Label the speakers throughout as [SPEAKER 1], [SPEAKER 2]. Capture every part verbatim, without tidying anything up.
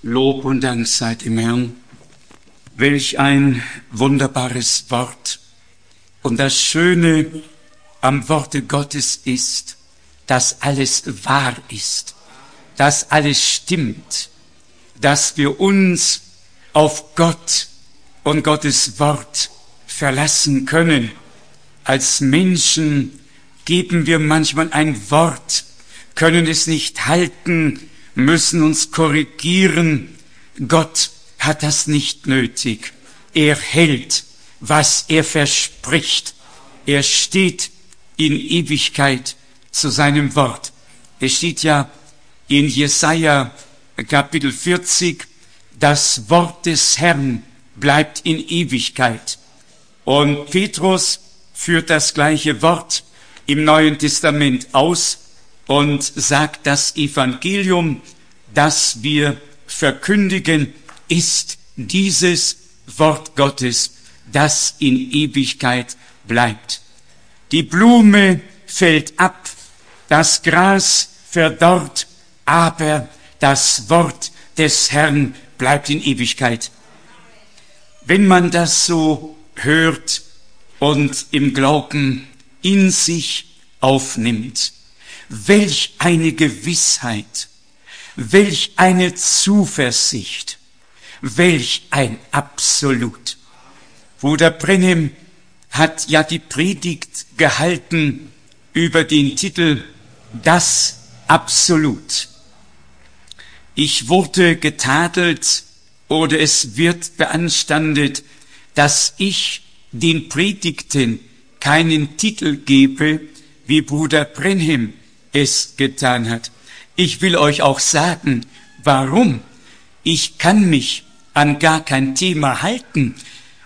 [SPEAKER 1] Lob und Dank sei dem Herrn. Welch ein wunderbares Wort. Und das Schöne am Worte Gottes ist, dass alles wahr ist, dass alles stimmt, dass wir uns auf Gott und Gottes Wort verlassen können. Als Menschen geben wir manchmal ein Wort, können es nicht halten, müssen uns korrigieren. Gott hat das nicht nötig. Er hält, was er verspricht. Er steht in Ewigkeit zu seinem Wort. Es steht ja in Jesaja Kapitel vierzig, das Wort des Herrn bleibt in Ewigkeit. Und Petrus führt das gleiche Wort im Neuen Testament aus und sagt, das Evangelium, das wir verkündigen, ist dieses Wort Gottes, das in Ewigkeit bleibt. Die Blume fällt ab, das Gras verdorrt, aber das Wort des Herrn bleibt in Ewigkeit. Wenn man das so hört und im Glauben in sich aufnimmt, welch eine Gewissheit, welch eine Zuversicht, welch ein Absolut. Bruder Brenhem hat ja die Predigt gehalten über den Titel Das Absolut. Ich wurde getadelt oder es wird beanstandet, dass ich den Predigten keinen Titel gebe, wie Bruder Brenhem es getan hat. Ich will euch auch sagen, warum. Ich kann mich an gar kein Thema halten.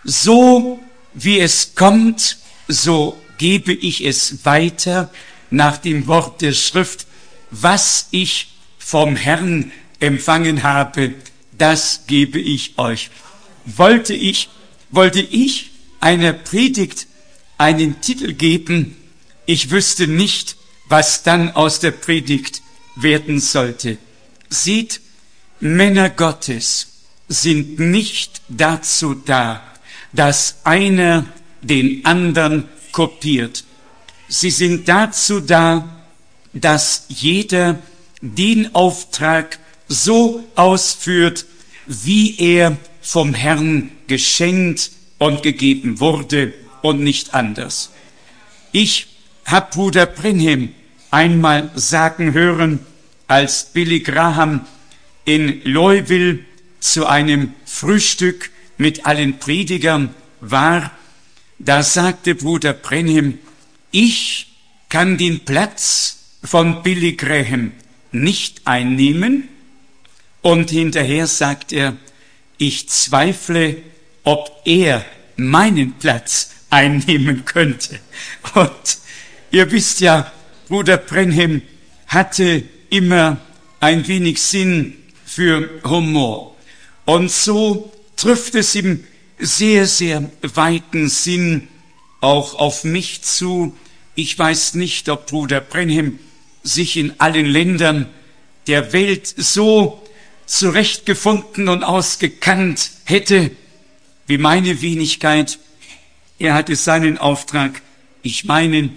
[SPEAKER 1] So wie es kommt, so gebe ich es weiter nach dem Wort der Schrift. Was ich vom Herrn empfangen habe, das gebe ich euch. Wollte ich, wollte ich einer Predigt einen Titel geben, ich wüsste nicht, was dann aus der Predigt werden sollte. Seht, Männer Gottes sind nicht dazu da, dass einer den anderen kopiert. Sie sind dazu da, dass jeder den Auftrag so ausführt, wie er vom Herrn geschenkt und gegeben wurde und nicht anders. Ich habe Bruder Brenhem einmal sagen hören, als Billy Graham in Louisville zu einem Frühstück mit allen Predigern war, da sagte Bruder Brenhem, ich kann den Platz von Billy Graham nicht einnehmen, und hinterher sagt er, ich zweifle, ob er meinen Platz einnehmen könnte. Und ihr wisst ja, Bruder Brenhem hatte immer ein wenig Sinn für Humor. Und so trifft es im sehr, sehr weiten Sinn auch auf mich zu. Ich weiß nicht, ob Bruder Brenhem sich in allen Ländern der Welt so zurechtgefunden und ausgekannt hätte wie meine Wenigkeit. Er hatte seinen Auftrag. Ich meine,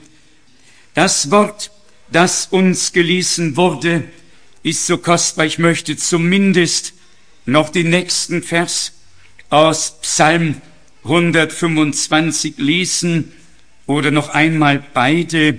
[SPEAKER 1] das Wort, das uns gelesen wurde, ist so kostbar. Ich möchte zumindest noch den nächsten Vers aus Psalm hundertfünfundzwanzig lesen oder noch einmal beide.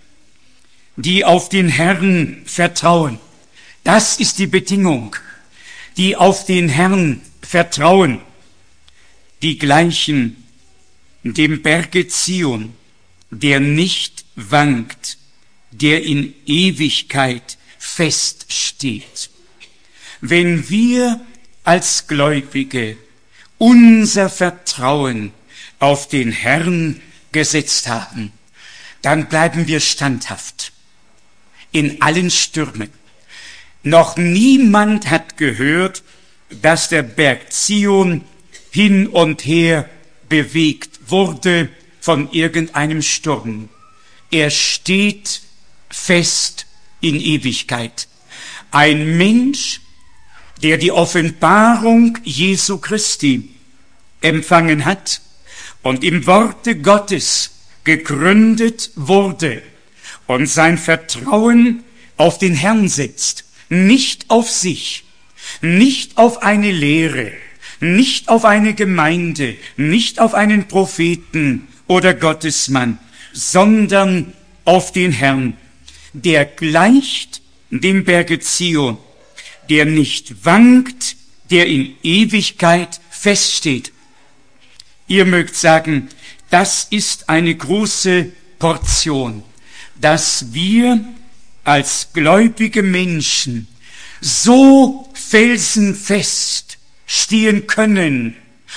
[SPEAKER 1] Die auf den Herrn vertrauen. Das ist die Bedingung. Die auf den Herrn vertrauen. Die gleichen dem Berge Zion, der nicht wankt, der in Ewigkeit feststeht. Wenn wir als Gläubige unser Vertrauen auf den Herrn gesetzt haben, dann bleiben wir standhaft in allen Stürmen. Noch niemand hat gehört, dass der Berg Zion hin und her bewegt wurde von irgendeinem Sturm. Er steht fest in Ewigkeit. Ein Mensch, der die Offenbarung Jesu Christi empfangen hat und im Worte Gottes gegründet wurde und sein Vertrauen auf den Herrn setzt, nicht auf sich, nicht auf eine Lehre, nicht auf eine Gemeinde, nicht auf einen Propheten oder Gottesmann, sondern auf den Herrn, der gleicht dem Berge Zion, der nicht wankt, der in Ewigkeit feststeht. Ihr mögt sagen, das ist eine große Portion, dass wir als gläubige Menschen so felsenfest stehen können,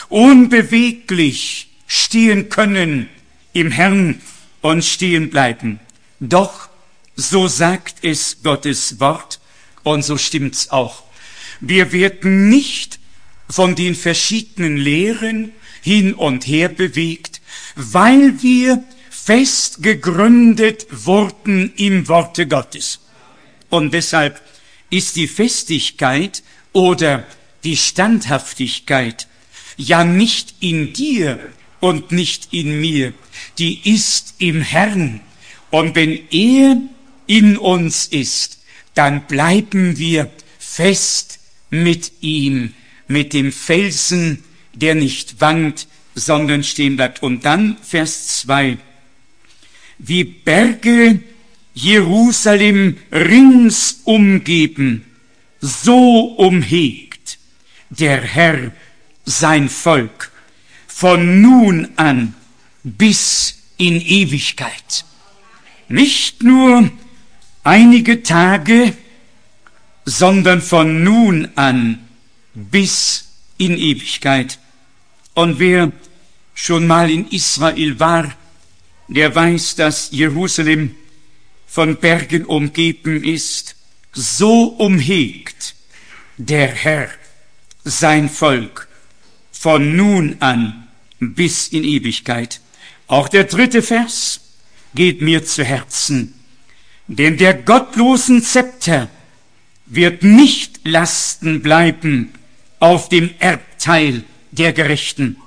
[SPEAKER 1] unbeweglich stehen können im Herrn und stehen bleiben. Doch, so sagt es Gottes Wort und so stimmt's auch. Wir werden nicht von den verschiedenen Lehren hin und her bewegt, weil wir fest gegründet wurden im Worte Gottes. Und deshalb ist die Festigkeit oder die Standhaftigkeit ja nicht in dir und nicht in mir, die ist im Herrn. Und wenn er in uns ist, dann bleiben wir fest mit ihm, mit dem Felsen, der nicht wankt, sondern stehen bleibt. Und dann Vers zwei. Wie Berge Jerusalem rings umgeben, so umhegt der Herr sein Volk von nun an bis in Ewigkeit. Nicht nur einige Tage, sondern von nun an bis in Ewigkeit. Und wer schon mal in Israel war, der weiß, dass Jerusalem von Bergen umgeben ist. So umhegt der Herr sein Volk von nun an bis in Ewigkeit. Auch der dritte Vers geht mir zu Herzen. Denn der gottlosen Zepter wird nicht lasten bleiben auf dem Erbteil der Gerechten.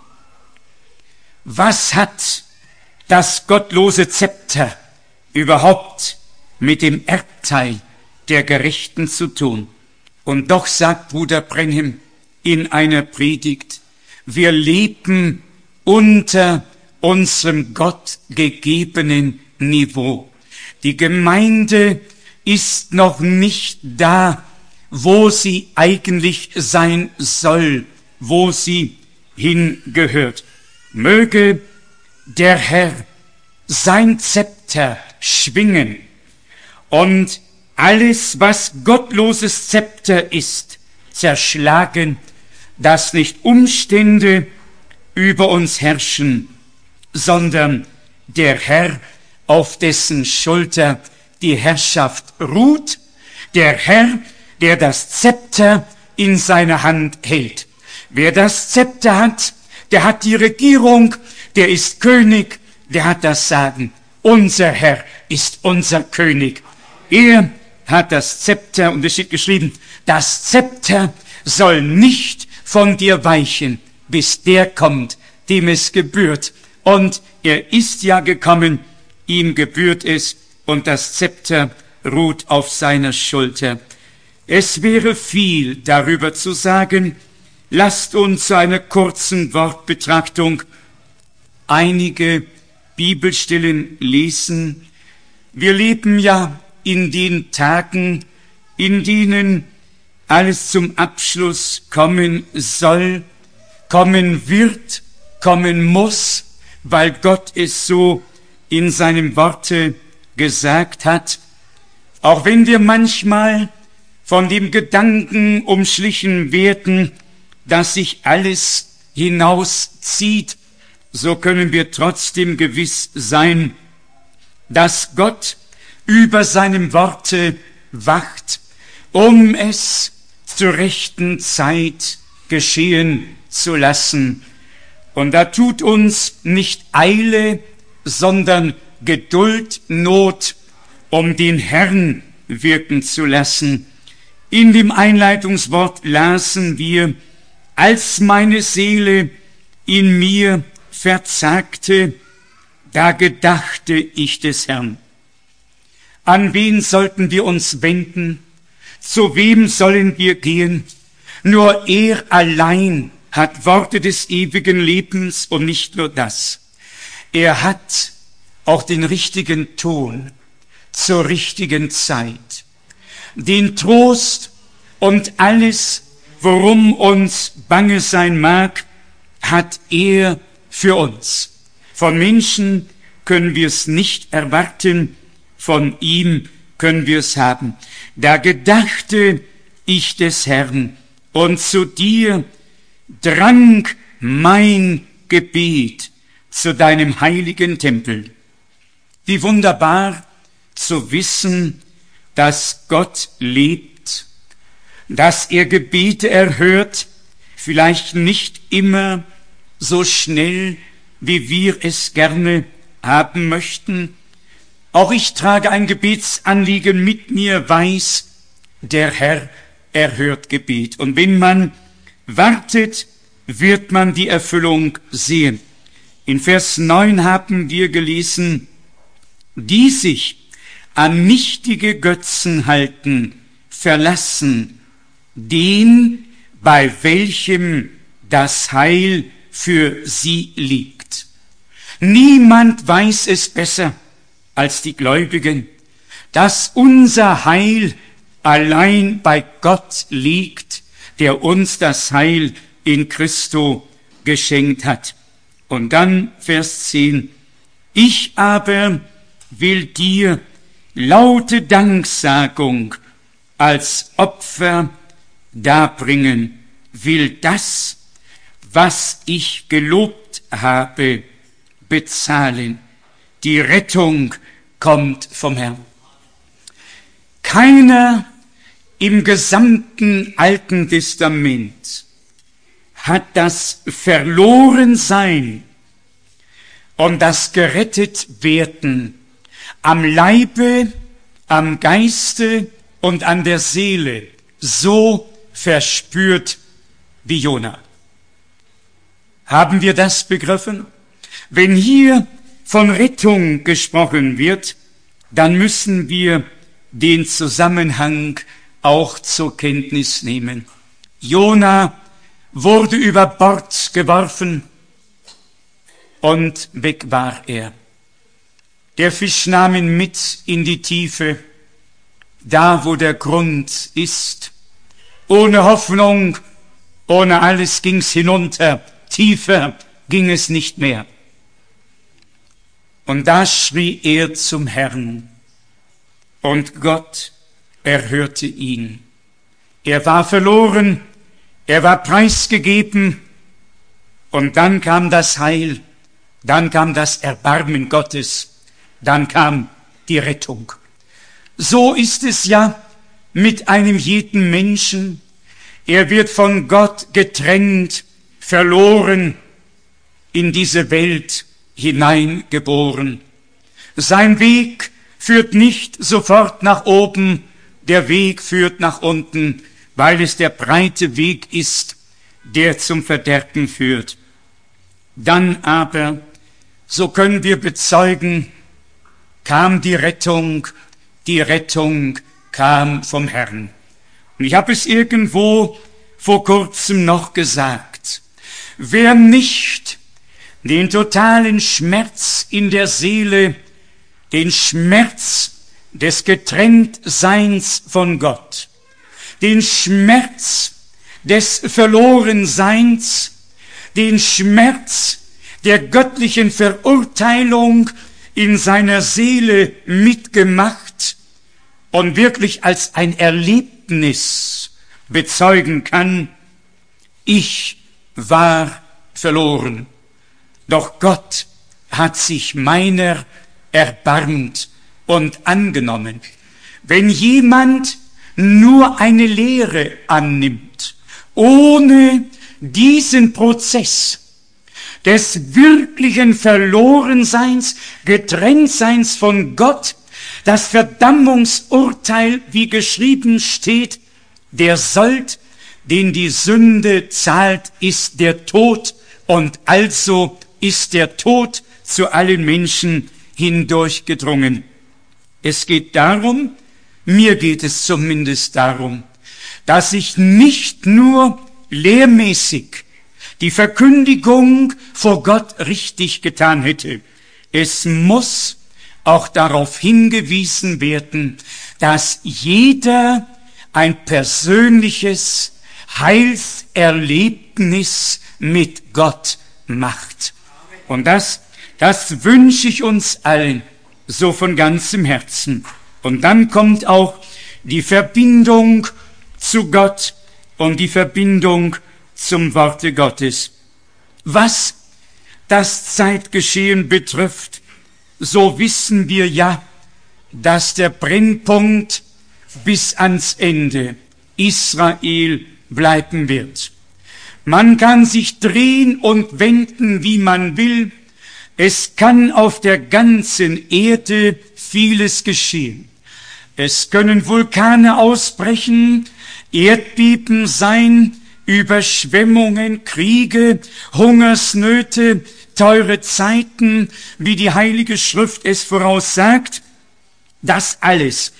[SPEAKER 1] Was hat das gottlose Zepter überhaupt mit dem Erbteil der Gerechten zu tun? Und doch sagt Bruder Branham in einer Predigt, wir leben unter unserem Gott gegebenen Niveau. Die Gemeinde ist noch nicht da, wo sie eigentlich sein soll, wo sie hingehört. Möge der Herr sein Zepter schwingen und alles, was gottloses Zepter ist, zerschlagen, dass nicht Umstände über uns herrschen, sondern der Herr, auf dessen Schulter die Herrschaft ruht, der Herr, der das Zepter in seiner Hand hält. Wer das Zepter hat, der hat die Regierung, der ist König, der hat das Sagen. Unser Herr ist unser König. Er hat das Zepter, und es steht geschrieben, das Zepter soll nicht von dir weichen, bis der kommt, dem es gebührt. Und er ist ja gekommen, ihm gebührt es, und das Zepter ruht auf seiner Schulter. Es wäre viel darüber zu sagen. Lasst uns zu einer kurzen Wortbetrachtung einige Bibelstellen lesen. Wir leben ja in den Tagen, in denen alles zum Abschluss kommen soll, kommen wird, kommen muss, weil Gott es so in seinem Worte gesagt hat. Auch wenn wir manchmal von dem Gedanken umschlichen werden, dass sich alles hinauszieht, so können wir trotzdem gewiss sein, dass Gott über seinem Worte wacht, um es zur rechten Zeit geschehen zu lassen. Und da tut uns nicht Eile, sondern Geduld Not, um den Herrn wirken zu lassen. In dem Einleitungswort lasen wir, als meine Seele in mir verzagte, da gedachte ich des Herrn. An wen sollten wir uns wenden? Zu wem sollen wir gehen? Nur er allein hat Worte des ewigen Lebens und nicht nur das. Er hat auch den richtigen Ton zur richtigen Zeit. Den Trost und alles, worum uns bange sein mag, hat er für uns. Von Menschen können wir es nicht erwarten, von ihm können wir es haben. Da gedachte ich des Herrn, und zu dir drang mein Gebet zu deinem heiligen Tempel. Wie wunderbar zu wissen, dass Gott lebt, dass er Gebete erhört, vielleicht nicht immer so schnell, wie wir es gerne haben möchten. Auch ich trage ein Gebetsanliegen mit mir, weiß, der Herr erhört Gebet. Und wenn man wartet, wird man die Erfüllung sehen. In Vers neun haben wir gelesen, die sich an nichtige Götzen halten, verlassen den, bei welchem das Heil für sie liegt. Niemand weiß es besser als die Gläubigen, dass unser Heil allein bei Gott liegt, der uns das Heil in Christo geschenkt hat. Und dann Vers zehn, ich aber will dir laute Danksagung als Opfer darbringen, will das, was ich gelobt habe, bezahlen. Die Rettung kommt vom Herrn. Keiner im gesamten Alten Testament hat das Verlorensein und das Gerettetwerden am Leibe, am Geiste und an der Seele so verspürt wie Jona. Haben wir das begriffen? Wenn hier von Rettung gesprochen wird, dann müssen wir den Zusammenhang auch zur Kenntnis nehmen. Jona wurde über Bord geworfen und weg war er. Der Fisch nahm ihn mit in die Tiefe, da wo der Grund ist. Ohne Hoffnung, ohne alles ging's hinunter, tiefer ging es nicht mehr. Und da schrie er zum Herrn, und Gott erhörte ihn. Er war verloren, er war preisgegeben, und dann kam das Heil, dann kam das Erbarmen Gottes, dann kam die Rettung. So ist es ja mit einem jeden Menschen. Er wird von Gott getrennt, verloren, in diese Welt hineingeboren. Sein Weg führt nicht sofort nach oben, der Weg führt nach unten, weil es der breite Weg ist, der zum Verderben führt. Dann aber, so können wir bezeugen, kam die Rettung, die Rettung kam vom Herrn. Und ich habe es irgendwo vor kurzem noch gesagt, wer nicht den totalen Schmerz in der Seele, den Schmerz des Getrenntseins von Gott, den Schmerz des Verlorenseins, den Schmerz der göttlichen Verurteilung in seiner Seele mitgemacht und wirklich als ein Erlebnis bezeugen kann, ich war verloren, doch Gott hat sich meiner erbarmt und angenommen. Wenn jemand nur eine Lehre annimmt, ohne diesen Prozess des wirklichen Verlorenseins, Getrenntseins von Gott, das Verdammungsurteil, wie geschrieben steht, Der Sold, den die Sünde zahlt, ist der Tod, und also ist der Tod zu allen Menschen hindurchgedrungen. Es geht darum, mir geht es zumindest darum, dass ich nicht nur lehrmäßig die Verkündigung vor Gott richtig getan hätte. Es muss auch darauf hingewiesen werden, dass jeder ein persönliches Heilserlebnis mit Gott macht. Und das, das wünsche ich uns allen so von ganzem Herzen. Und dann kommt auch die Verbindung zu Gott und die Verbindung zum Worte Gottes. Was das Zeitgeschehen betrifft, so wissen wir ja, dass der Brennpunkt bis ans Ende Israel bleiben wird. Man kann sich drehen und wenden, wie man will. Es kann auf der ganzen Erde vieles geschehen. Es können Vulkane ausbrechen, Erdbeben sein, Überschwemmungen, Kriege, Hungersnöte, teure Zeiten, wie die Heilige Schrift es voraussagt. Das alles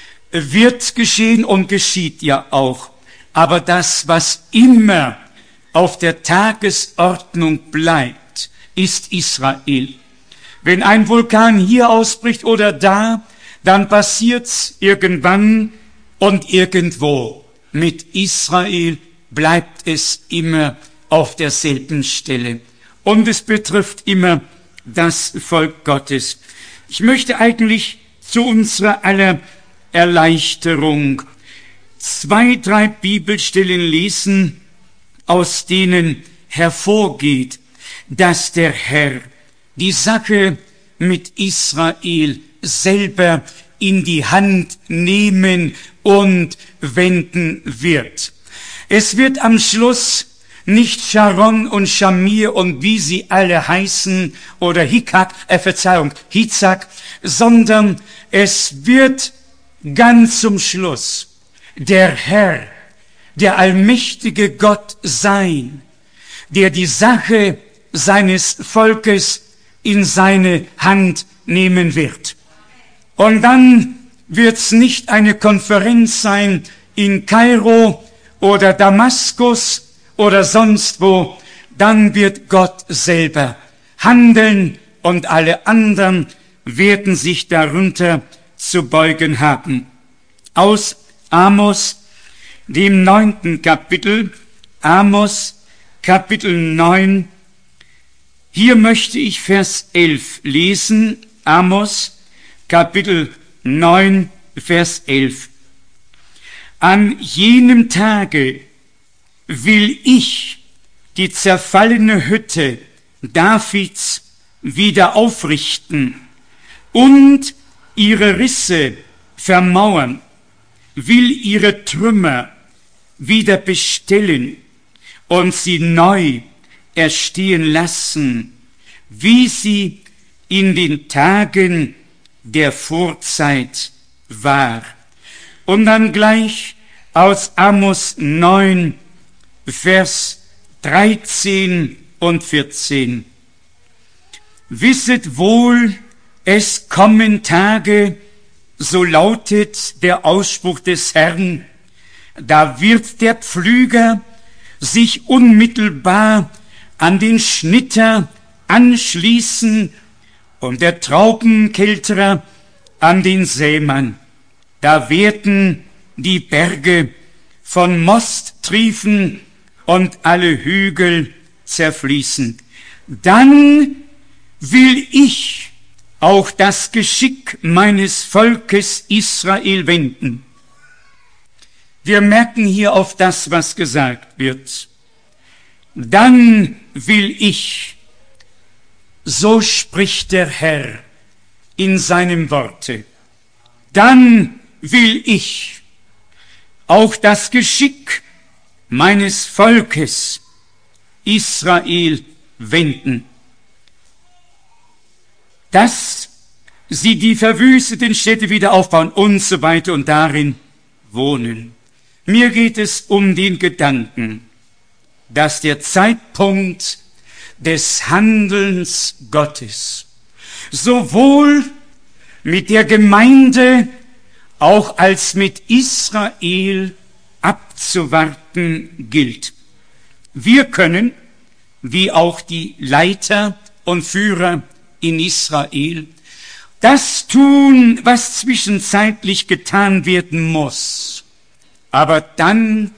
[SPEAKER 1] wird geschehen und geschieht ja auch. Aber das, was immer auf der Tagesordnung bleibt, ist Israel. Wenn ein Vulkan hier ausbricht oder da, dann passiert's irgendwann und irgendwo. Mit Israel bleibt es immer auf derselben Stelle. Und es betrifft immer das Volk Gottes. Ich möchte eigentlich zu unserer aller Erleichterung zwei, drei Bibelstellen lesen, aus denen hervorgeht, dass der Herr die Sache mit Israel selber in die Hand nehmen und wenden wird. Es wird am Schluss nicht Sharon und Shamir und wie sie alle heißen oder Hikak, äh, Verzeihung, Hitzak, sondern es wird ganz zum Schluss der Herr, der allmächtige Gott sein, der die Sache seines Volkes in seine Hand nehmen wird. Und dann wird's nicht eine Konferenz sein in Kairo oder Damaskus oder sonst wo, dann wird Gott selber handeln und alle anderen werden sich darunter zu beugen haben. Aus Amos, dem neunten Kapitel, Amos, Kapitel neun, hier möchte ich Vers elf lesen, Amos, Kapitel neun, Vers elf. An jenem Tage will ich die zerfallene Hütte Davids wieder aufrichten und ihre Risse vermauern, will ihre Trümmer wieder bestellen und sie neu erstehen lassen, wie sie in den Tagen der Vorzeit war. Und dann gleich aus Amos neun, Vers dreizehn und vierzehn. Wisset wohl, es kommen Tage, so lautet der Ausspruch des Herrn, da wird der Pflüger sich unmittelbar an den Schnitter anschließen und der Traubenkälterer an den Sämann. Da werden die Berge von Most triefen und alle Hügel zerfließen. Dann will ich auch das Geschick meines Volkes Israel wenden. Wir merken hier auf das, was gesagt wird. Dann will ich, so spricht der Herr in seinem Worte, dann will ich auch das Geschick meines Volkes Israel wenden, dass sie die verwüsteten Städte wieder aufbauen und so weiter und darin wohnen. Mir geht es um den Gedanken, dass der Zeitpunkt des Handelns Gottes sowohl mit der Gemeinde auch als mit Israel abzuwarten gilt. Wir können, wie auch die Leiter und Führer in Israel, das tun, was zwischenzeitlich getan werden muss. Aber dann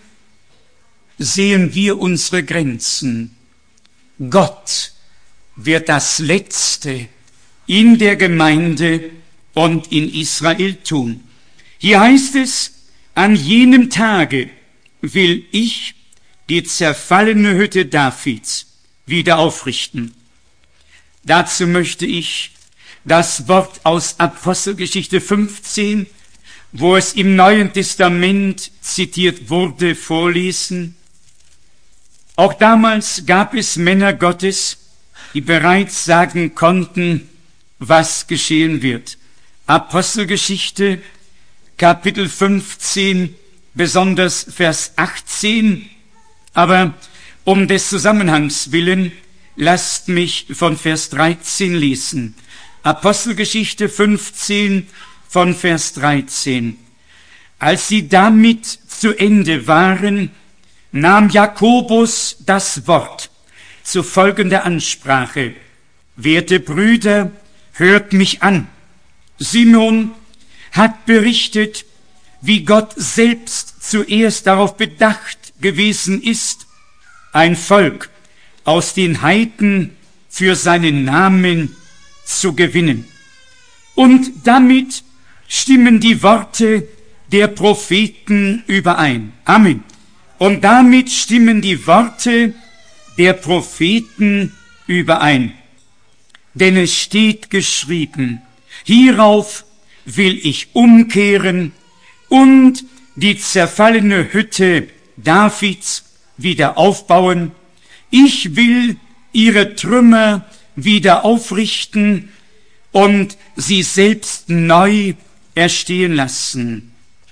[SPEAKER 1] sehen wir unsere Grenzen. Gott wird das Letzte in der Gemeinde und in Israel tun. Hier heißt es, an jenem Tage will ich die zerfallene Hütte Davids wieder aufrichten. Dazu möchte ich das Wort aus Apostelgeschichte fünfzehn, wo es im Neuen Testament zitiert wurde, vorlesen. Auch damals gab es Männer Gottes, die bereits sagen konnten, was geschehen wird. Apostelgeschichte, Kapitel fünfzehn, besonders Vers achtzehn. Aber um des Zusammenhangs willen, lasst mich von Vers dreizehn lesen. Apostelgeschichte fünfzehn von Vers dreizehn. Als sie damit zu Ende waren, nahm Jakobus das Wort zu folgender Ansprache. Werte Brüder, hört mich an. Simon hat berichtet, wie Gott selbst zuerst darauf bedacht gewesen ist, ein Volk aus den Heiden für seinen Namen zu gewinnen. Und damit stimmen die Worte der Propheten überein. Amen. Und damit stimmen die Worte der Propheten überein. Denn es steht geschrieben, hierauf will ich umkehren und die zerfallene Hütte Davids wieder aufbauen. Ich will ihre Trümmer wieder aufrichten und sie selbst neu erstehen lassen,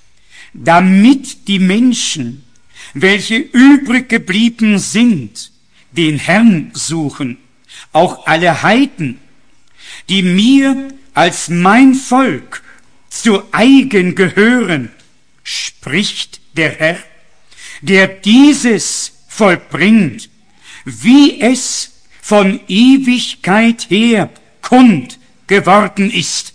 [SPEAKER 1] damit die Menschen, welche übrig geblieben sind, den Herrn suchen, auch alle Heiden, die mir als mein Volk zu eigen gehören, spricht der Herr, der dieses vollbringt, wie es von Ewigkeit her kund geworden ist.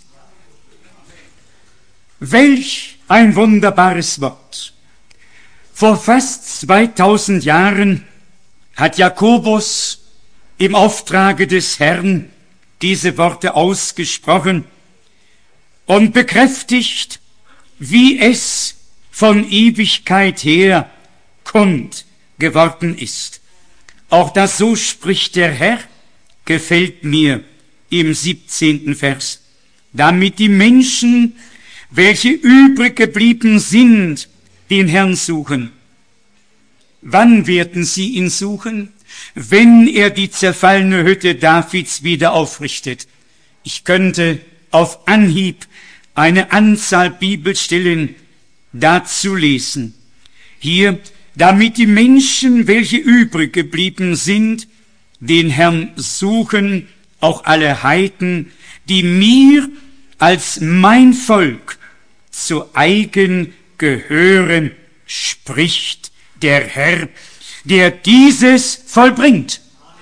[SPEAKER 1] Welch ein wunderbares Wort! Vor fast zweitausend Jahren hat Jakobus im Auftrage des Herrn diese Worte ausgesprochen und bekräftigt, wie es von Ewigkeit her kund geworden ist. Auch das so spricht der Herr, gefällt mir im siebzehnten Vers, damit die Menschen, welche übrig geblieben sind, den Herrn suchen. Wann werden sie ihn suchen? Wenn er die zerfallene Hütte Davids wieder aufrichtet. Ich könnte auf Anhieb eine Anzahl Bibelstellen dazu lesen. Hier, damit die Menschen, welche übrig geblieben sind, den Herrn suchen, auch alle Heiden, die mir als mein Volk zu eigen gehören, spricht der Herr, der dieses vollbringt.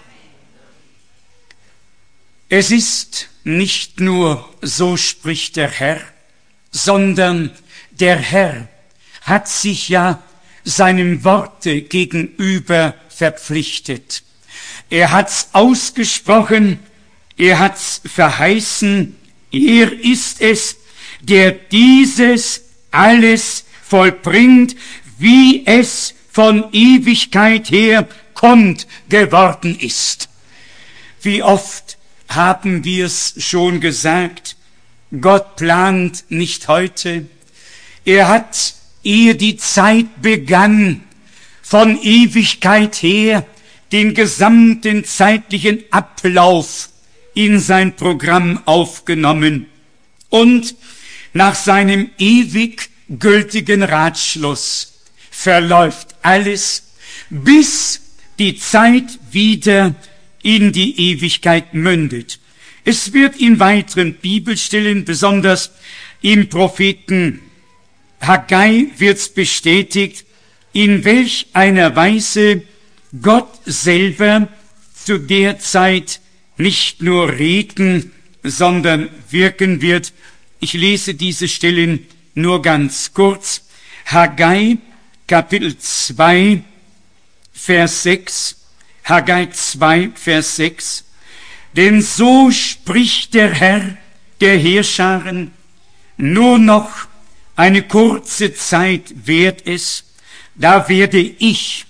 [SPEAKER 1] Es ist nicht nur so spricht der Herr, sondern der Herr hat sich ja seinem Worte gegenüber verpflichtet. Er hat's ausgesprochen, er hat's verheißen, er ist es, der dieses alles vollbringt, wie es von Ewigkeit her kund geworden ist. Wie oft haben wir es schon gesagt, Gott plant nicht heute. Er hat, ehe die Zeit begann, von Ewigkeit her den gesamten zeitlichen Ablauf in sein Programm aufgenommen und nach seinem ewig gültigen Ratschluss verläuft alles, bis die Zeit wieder in die Ewigkeit mündet. Es wird in weiteren Bibelstellen, besonders im Propheten Haggai, wird's bestätigt, in welch einer Weise Gott selber zu der Zeit nicht nur reden, sondern wirken wird. Ich lese diese Stellen nur ganz kurz. Haggai, Kapitel zwei, Vers sechs. Haggai zwei, Vers sechs. Denn so spricht der Herr der Heerscharen, nur noch eine kurze Zeit währt es, da werde ich,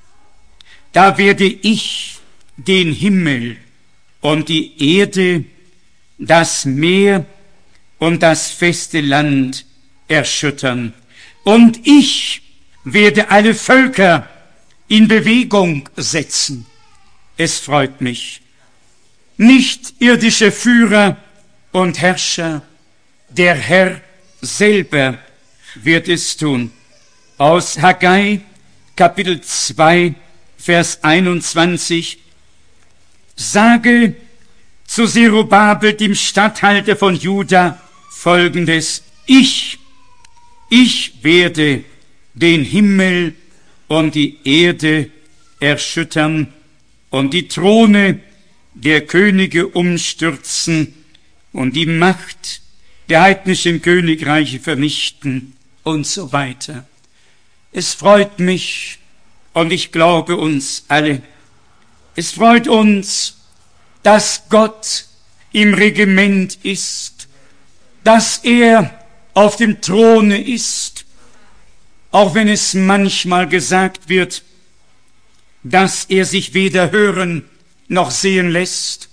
[SPEAKER 1] da werde ich den Himmel und die Erde, das Meer und das feste Land erschüttern. Und ich werde alle Völker in Bewegung setzen. Es freut mich. Nicht irdische Führer und Herrscher, der Herr selber wird es tun. Aus Haggai, Kapitel zwei, Vers einundzwanzig. Sage zu Zerubabel, dem Statthalter von Juda, Folgendes: Ich, ich werde den Himmel und die Erde erschüttern und die Throne der Könige umstürzen und die Macht der heidnischen Königreiche vernichten und so weiter. Es freut mich und ich glaube uns alle. Es freut uns, dass Gott im Regiment ist, dass er auf dem Throne ist, auch wenn es manchmal gesagt wird, dass er sich weder hören noch sehen lässt.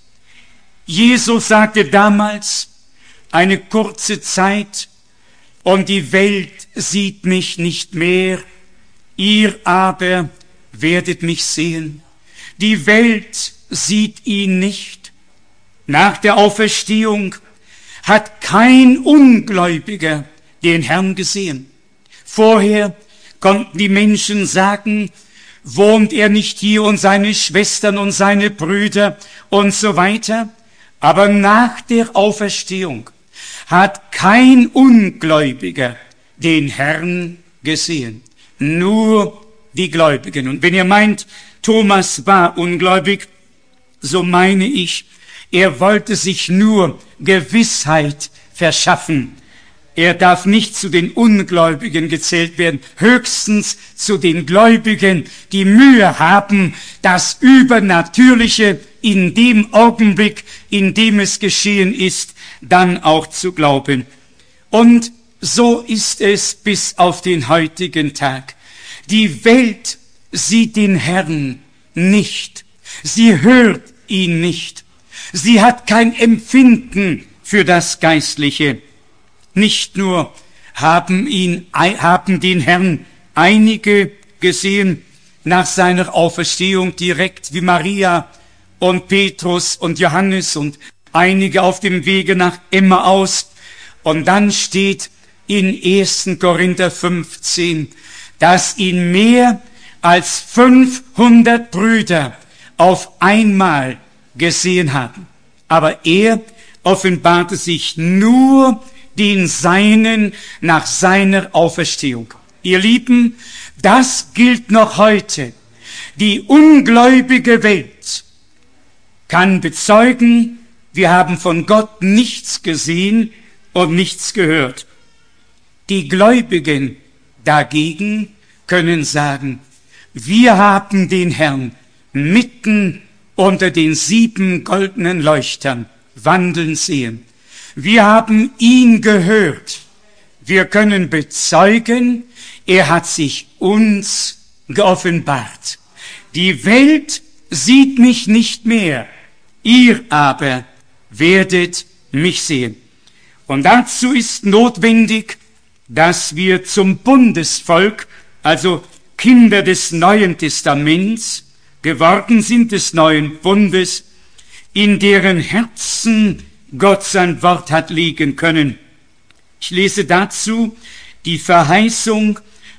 [SPEAKER 1] Jesus sagte damals, eine kurze Zeit und die Welt sieht mich nicht mehr, ihr aber werdet mich sehen. Die Welt sieht ihn nicht. Nach der Auferstehung hat kein Ungläubiger den Herrn gesehen. Vorher konnten die Menschen sagen, wohnt er nicht hier und seine Schwestern und seine Brüder und so weiter. Aber nach der Auferstehung hat kein Ungläubiger den Herrn gesehen. Nur die Gläubigen. Und wenn ihr meint, Thomas war ungläubig, so meine ich, er wollte sich nur Gewissheit verschaffen. Er darf nicht zu den Ungläubigen gezählt werden, höchstens zu den Gläubigen, die Mühe haben, das Übernatürliche in dem Augenblick, in dem es geschehen ist, dann auch zu glauben. Und so ist es bis auf den heutigen Tag. Die Welt sieht den Herrn nicht. Sie hört ihn nicht. Sie hat kein Empfinden für das Geistliche. Nicht nur haben ihn, haben den Herrn einige gesehen nach seiner Auferstehung direkt wie Maria und Petrus und Johannes und einige auf dem Wege nach Emmaus. Und dann steht in ersten Korinther fünfzehn, dass ihn mehr als fünfhundert Brüder auf einmal gesehen haben. Aber er offenbarte sich nur den Seinen nach seiner Auferstehung. Ihr Lieben, das gilt noch heute. Die ungläubige Welt kann bezeugen, wir haben von Gott nichts gesehen und nichts gehört. Die Gläubigen dagegen können sagen, wir haben den Herrn mitten unter den sieben goldenen Leuchtern wandeln sehen. Wir haben ihn gehört. Wir können bezeugen, er hat sich uns geoffenbart. Die Welt sieht mich nicht mehr, ihr aber werdet mich sehen. Und dazu ist notwendig, dass wir zum Bundesvolk, also Kinder des Neuen Testaments, geworden sind des neuen Bundes, in deren Herzen Gott sein Wort hat liegen können. Ich lese dazu die Verheißung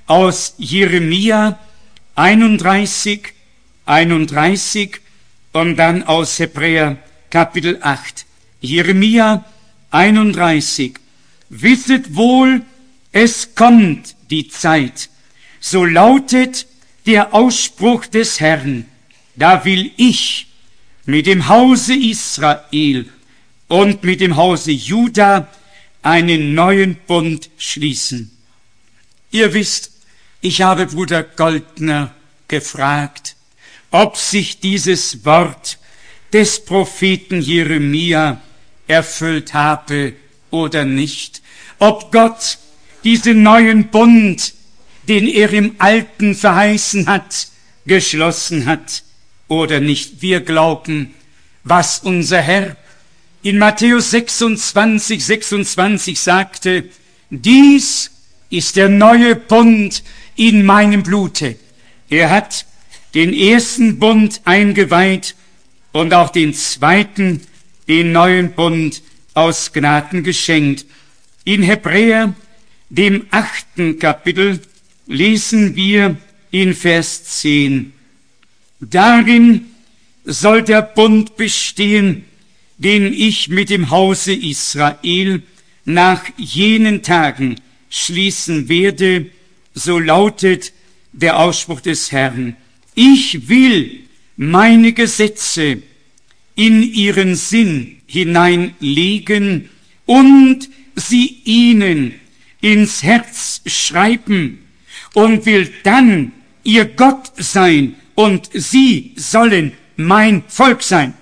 [SPEAKER 1] aus Jeremia einunddreißig, einunddreißig und dann aus Hebräer Kapitel acht. Jeremia einunddreißig. Wisset wohl, es kommt die Zeit, so lautet der Ausspruch des Herrn, da will ich mit dem Hause Israel und mit dem Hause Juda einen neuen Bund schließen. Ihr wisst, ich habe Bruder Goldner gefragt, ob sich dieses Wort des Propheten Jeremia erfüllt habe oder nicht, ob Gott diesen neuen Bund, den er im Alten verheißen hat, geschlossen hat oder nicht. Wir glauben, was unser Herr in Matthäus sechsundzwanzig, sechsundzwanzig sagte, dies ist der neue Bund in meinem Blute. Er hat den ersten Bund eingeweiht und auch den zweiten, den neuen Bund aus Gnaden geschenkt. In Hebräer, dem achten Kapitel, lesen wir in Vers zehn. Darin soll der Bund bestehen, den ich mit dem Hause Israel nach jenen Tagen schließen werde, so lautet der Ausspruch des Herrn. Ich will meine Gesetze in ihren Sinn hineinlegen und sie ihnen ins Herz schreiben und will dann ihr Gott sein und sie sollen mein Volk sein.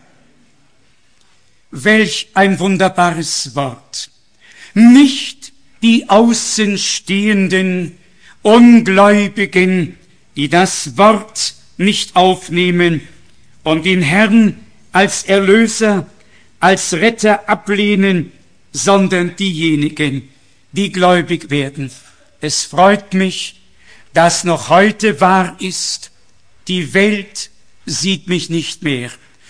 [SPEAKER 1] Welch ein wunderbares Wort. Nicht die Außenstehenden Ungläubigen, die das Wort nicht aufnehmen und den Herrn als Erlöser, als Retter ablehnen, sondern diejenigen, die gläubig werden. Es freut mich, dass noch heute wahr ist, die Welt sieht mich nicht mehr.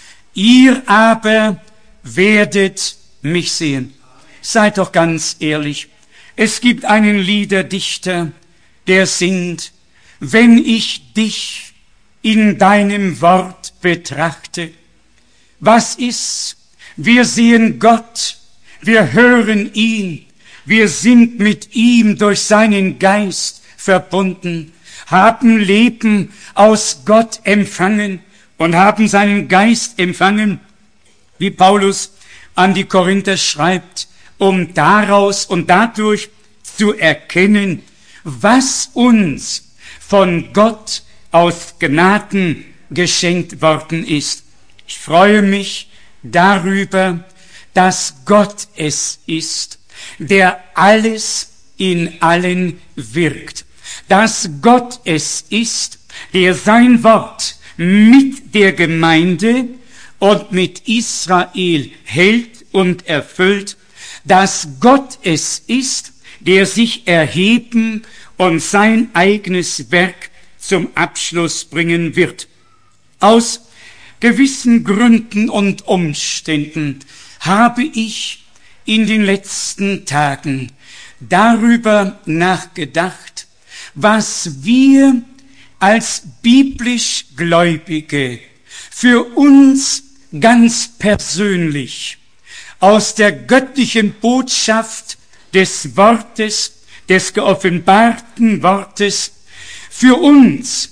[SPEAKER 1] Ihr aber werdet mich sehen. Seid doch ganz ehrlich. Es gibt einen Liederdichter, der singt, wenn ich dich in deinem Wort betrachte. Was ist? Wir sehen Gott, wir hören ihn, wir sind mit ihm durch seinen Geist verbunden, haben Leben aus Gott empfangen und haben seinen Geist empfangen, wie Paulus an die Korinther schreibt, um daraus und dadurch zu erkennen, was uns von Gott aus Gnaden geschenkt worden ist. Ich freue mich darüber, dass Gott es ist, der alles in allen wirkt. Dass Gott es ist, der sein Wort mit der Gemeinde und mit Israel hält und erfüllt. Dass Gott es ist, der sich erheben und sein eigenes Werk zum Abschluss bringen wird. Aus gewissen Gründen und Umständen habe ich in den letzten Tagen darüber nachgedacht, was wir als biblisch Gläubige für uns ganz persönlich aus der göttlichen Botschaft des Wortes, des geoffenbarten Wortes, für uns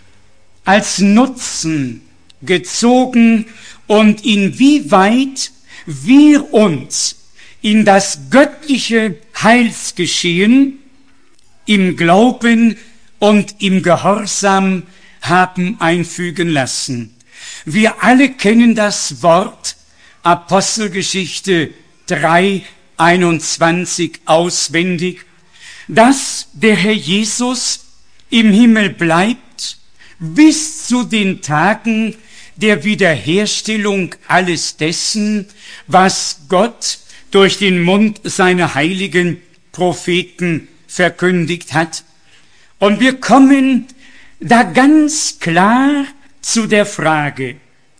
[SPEAKER 1] als Nutzen gezogen und inwieweit wir uns in das göttliche Heilsgeschehen im Glauben und im Gehorsam haben einfügen lassen. Wir alle kennen das Wort Apostelgeschichte drei, einundzwanzig auswendig, dass der Herr Jesus im Himmel bleibt bis zu den Tagen der Wiederherstellung alles dessen, was Gott durch den Mund seiner heiligen Propheten verkündigt hat. Und wir kommen da ganz klar zu der Frage,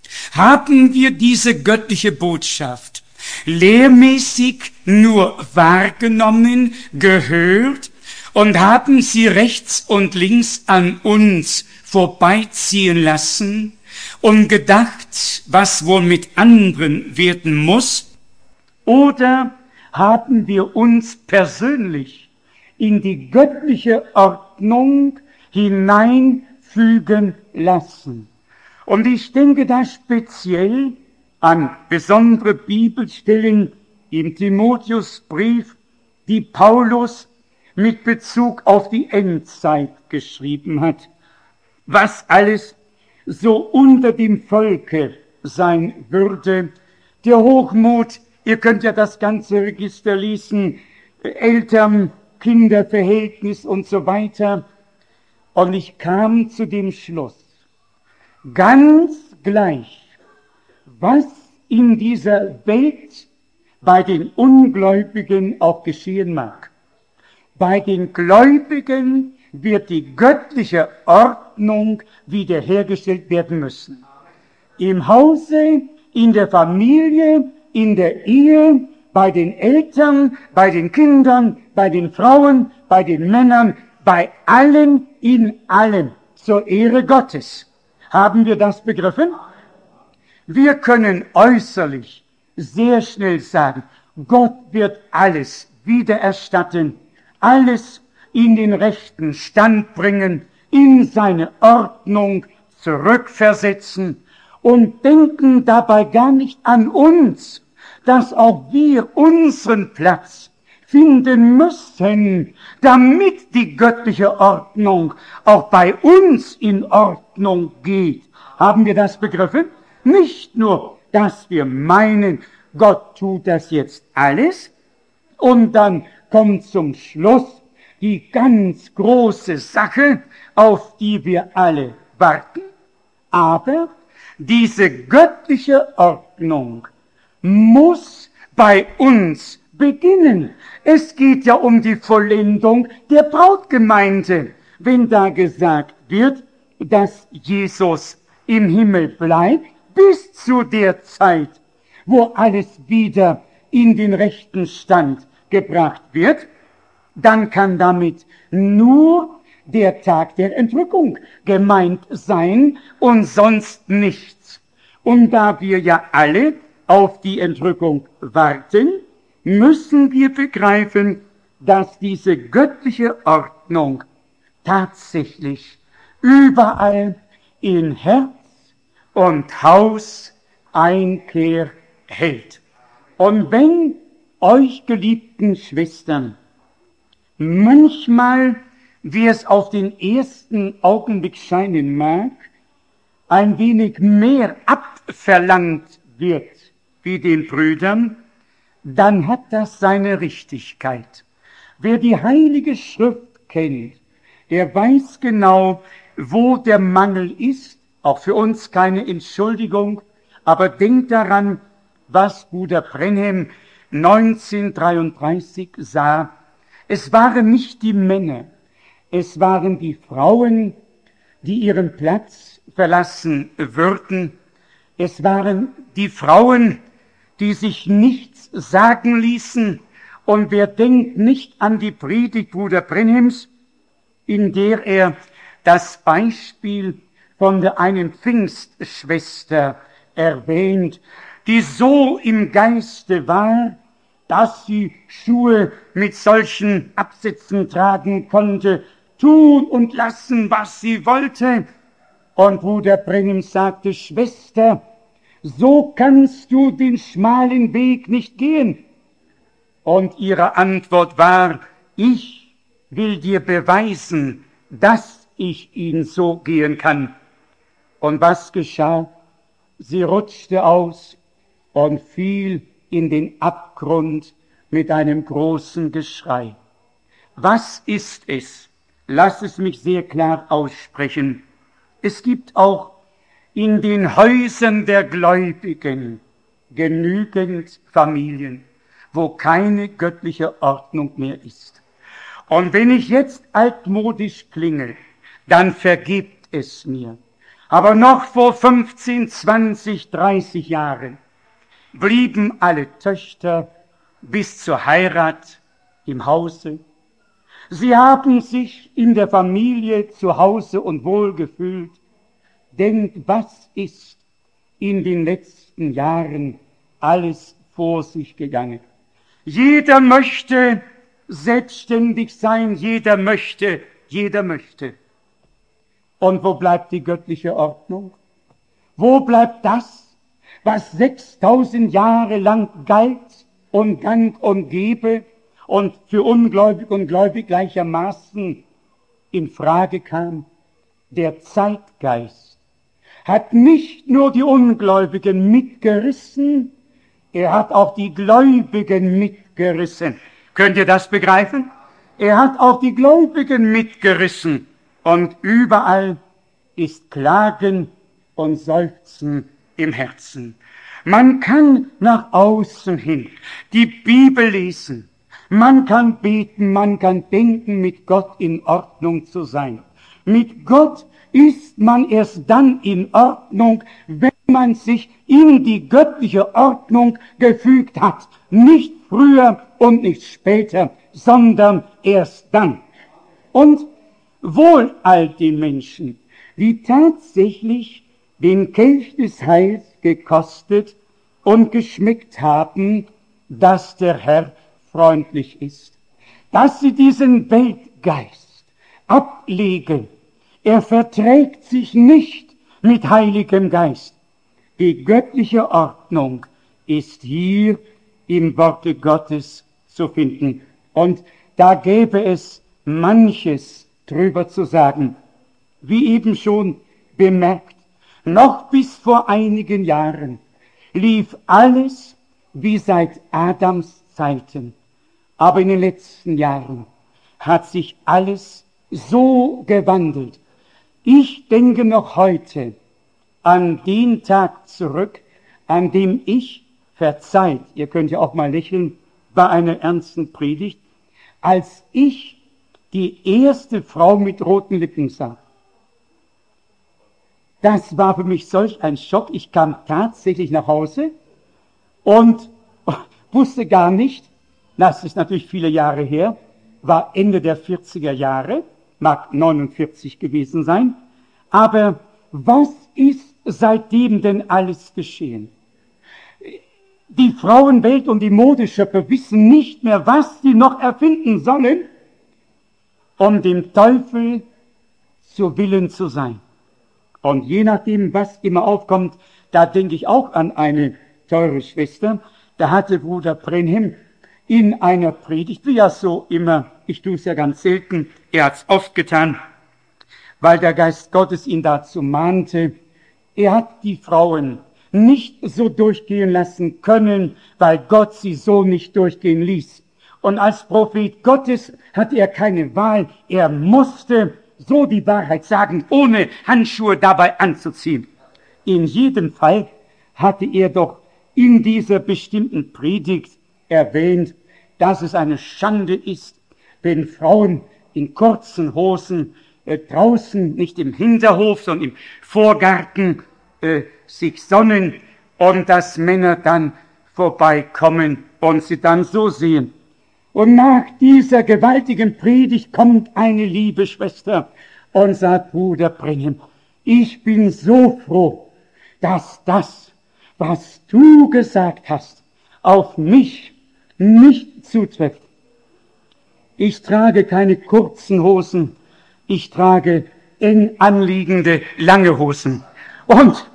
[SPEAKER 1] haben wir diese göttliche Botschaft lehrmäßig nur wahrgenommen, gehört, und haben sie rechts und links an uns vorbeiziehen lassen und gedacht, was wohl mit anderen werden muss? Oder haben wir uns persönlich in die göttliche Ordnung hineinfügen lassen? Und ich denke da speziell an besondere Bibelstellen im Timotheusbrief, die Paulus mit Bezug auf die Endzeit geschrieben hat, was alles so unter dem Volke sein würde. Der Hochmut, ihr könnt ja das ganze Register lesen, Eltern-Kinder-Verhältnis und so weiter. Und ich kam zu dem Schluss, ganz gleich, was in dieser Welt bei den Ungläubigen auch geschehen mag. Bei den Gläubigen wird die göttliche Ordnung wiederhergestellt werden müssen. Im Hause, in der Familie, in der Ehe, bei den Eltern, bei den Kindern, bei den Frauen, bei den Männern, bei allen, in allem, zur Ehre Gottes. Haben wir das begriffen? Wir können äußerlich sehr schnell sagen, Gott wird alles wiedererstatten, alles in den rechten Stand bringen, in seine Ordnung zurückversetzen und denken dabei gar nicht an uns, dass auch wir unseren Platz finden müssen, damit die göttliche Ordnung auch bei uns in Ordnung geht. Haben wir das begriffen? Nicht nur, dass wir meinen, Gott tut das jetzt alles und dann kommt zum Schluss die ganz große Sache, auf die wir alle warten. Aber diese göttliche Ordnung muss bei uns beginnen. Es geht ja um die Vollendung der Brautgemeinde. Wenn da gesagt wird, dass Jesus im Himmel bleibt, bis zu der Zeit, wo alles wieder in den rechten Stand gebracht wird, dann kann damit nur der Tag der Entrückung gemeint sein und sonst nichts. Und da wir ja alle auf die Entrückung warten, müssen wir begreifen, dass diese göttliche Ordnung tatsächlich überall in Herz und Haus Einkehr hält. Und wenn euch geliebten Schwestern manchmal, wie es auf den ersten Augenblick scheinen mag, ein wenig mehr abverlangt wird wie den Brüdern, dann hat das seine Richtigkeit. Wer die Heilige Schrift kennt, der weiß genau, wo der Mangel ist, auch für uns keine Entschuldigung, aber denkt daran, was Bruder Brenhem neunzehnhundertdreiunddreißig sah. Es waren nicht die Männer, es waren die Frauen, die ihren Platz verlassen würden. Es waren die Frauen, die sich nichts sagen ließen. Und wer denkt nicht an die Predigt Bruder Brenhems, in der er das Beispiel von der einen Pfingstschwester erwähnt, die so im Geiste war, dass sie Schuhe mit solchen Absätzen tragen konnte, tun und lassen, was sie wollte. Und Bruder Brenhem sagte, Schwester, so kannst du den schmalen Weg nicht gehen. Und ihre Antwort war, ich will dir beweisen, dass ich ihn so gehen kann. Und was geschah? Sie rutschte aus und fiel in den Abgrund mit einem großen Geschrei. Was ist es? Lass es mich sehr klar aussprechen. Es gibt auch in den Häusern der Gläubigen genügend Familien, wo keine göttliche Ordnung mehr ist. Und wenn ich jetzt altmodisch klinge, dann vergebt es mir. Aber noch vor fünfzehn, zwanzig, dreißig Jahren blieben alle Töchter bis zur Heirat im Hause. Sie haben sich in der Familie zu Hause und wohl gefühlt. Denkt, was ist in den letzten Jahren alles vor sich gegangen? Jeder möchte selbstständig sein, jeder möchte, jeder möchte. Und wo bleibt die göttliche Ordnung? Wo bleibt das, was sechstausend Jahre lang galt und gang und gäbe und für Ungläubig und Gläubig gleichermaßen in Frage kam? Der Zeitgeist hat nicht nur die Ungläubigen mitgerissen, er hat auch die Gläubigen mitgerissen. Könnt ihr das begreifen? Er hat auch die Gläubigen mitgerissen. Und überall ist Klagen und Seufzen im Herzen. Man kann nach außen hin die Bibel lesen. Man kann beten, man kann denken, mit Gott in Ordnung zu sein. Mit Gott ist man erst dann in Ordnung, wenn man sich in die göttliche Ordnung gefügt hat. Nicht früher und nicht später, sondern erst dann. Und wohl all den Menschen, die tatsächlich den Kelch des Heils gekostet und geschmeckt haben, dass der Herr freundlich ist, dass sie diesen Weltgeist ablegen. Er verträgt sich nicht mit Heiligem Geist. Die göttliche Ordnung ist hier im Worte Gottes zu finden. Und da gäbe es manches drüber zu sagen. Wie eben schon bemerkt, noch bis vor einigen Jahren lief alles wie seit Adams Zeiten. Aber in den letzten Jahren hat sich alles so gewandelt. Ich denke noch heute an den Tag zurück, an dem ich, verzeiht, ihr könnt ja auch mal lächeln bei einer ernsten Predigt, als ich die erste Frau mit roten Lippen sah. Das war für mich solch ein Schock. Ich kam tatsächlich nach Hause und wusste gar nicht, das ist natürlich viele Jahre her, war Ende der vierziger Jahre, mag neunundvierzig gewesen sein, aber was ist seitdem denn alles geschehen? Die Frauenwelt und die Modeschöpfer wissen nicht mehr, was sie noch erfinden sollen, um dem Teufel zu Willen zu sein. Und je nachdem, was immer aufkommt, da denke ich auch an eine teure Schwester, da hatte Bruder Brenhem in einer Predigt, wie ja so immer, ich tue es ja ganz selten, er hat es oft getan, weil der Geist Gottes ihn dazu mahnte, er hat die Frauen nicht so durchgehen lassen können, weil Gott sie so nicht durchgehen ließ. Und als Prophet Gottes hatte er keine Wahl, er musste so die Wahrheit sagen, ohne Handschuhe dabei anzuziehen. In jedem Fall hatte er doch in dieser bestimmten Predigt erwähnt, dass es eine Schande ist, wenn Frauen in kurzen Hosen äh, draußen, nicht im Hinterhof, sondern im Vorgarten äh, sich sonnen und dass Männer dann vorbeikommen und sie dann so sehen. Und nach dieser gewaltigen Predigt kommt eine liebe Schwester und sagt, Bruder Brenhem, ich bin so froh, dass das, was du gesagt hast, auf mich nicht zutrifft. Ich trage keine kurzen Hosen, ich trage eng anliegende lange Hosen. Und,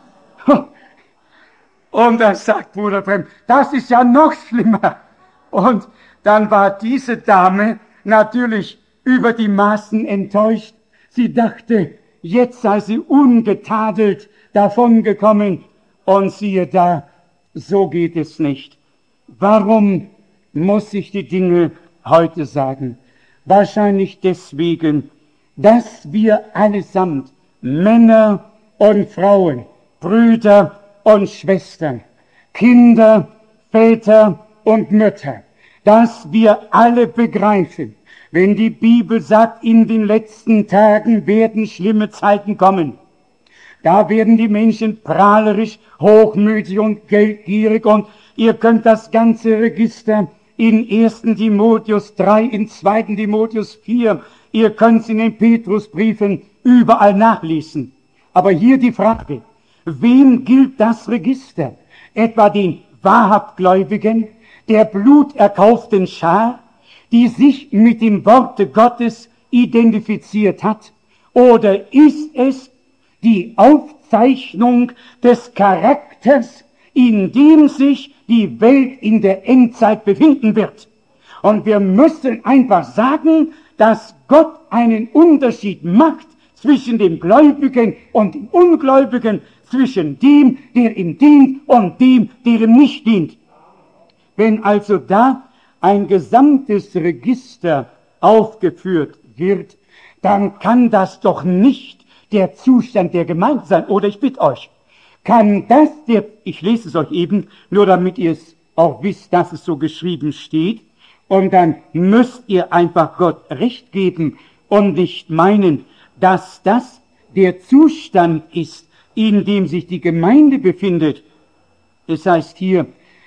[SPEAKER 1] und dann sagt Bruder Brenhem, das ist ja noch schlimmer. Und dann war diese Dame natürlich über die Maßen enttäuscht. Sie dachte, jetzt sei sie ungetadelt davongekommen. Und siehe da, so geht es nicht. Warum muss ich die Dinge heute sagen? Wahrscheinlich deswegen, dass wir allesamt, Männer und Frauen, Brüder und Schwestern, Kinder, Väter und Mütter, dass wir alle begreifen, wenn die Bibel sagt, in den letzten Tagen werden schlimme Zeiten kommen. Da werden die Menschen prahlerisch, hochmütig und geldgierig und ihr könnt das ganze Register in ersten Timotheus drei, in zweiten Timotheus vier. Ihr könnt es in den Petrusbriefen überall nachlesen. Aber hier die Frage, wem gilt das Register? Etwa den wahrhaft Gläubigen, der bluterkauften Schar, die sich mit dem Worte Gottes identifiziert hat? Oder ist es die Aufzeichnung des Charakters, in dem sich die Welt in der Endzeit befinden wird? Und wir müssen einfach sagen, dass Gott einen Unterschied macht zwischen dem Gläubigen und dem Ungläubigen, zwischen dem, der ihm dient, und dem, der ihm nicht dient. Wenn also da ein gesamtes Register aufgeführt wird, dann kann das doch nicht der Zustand der Gemeinde sein. Oder ich bitte euch, kann das der, ich lese es euch eben, nur damit ihr es auch wisst, dass es so geschrieben steht, und dann müsst ihr einfach Gott recht geben und nicht meinen, dass das der Zustand ist, in dem sich die Gemeinde befindet. Es heißt hier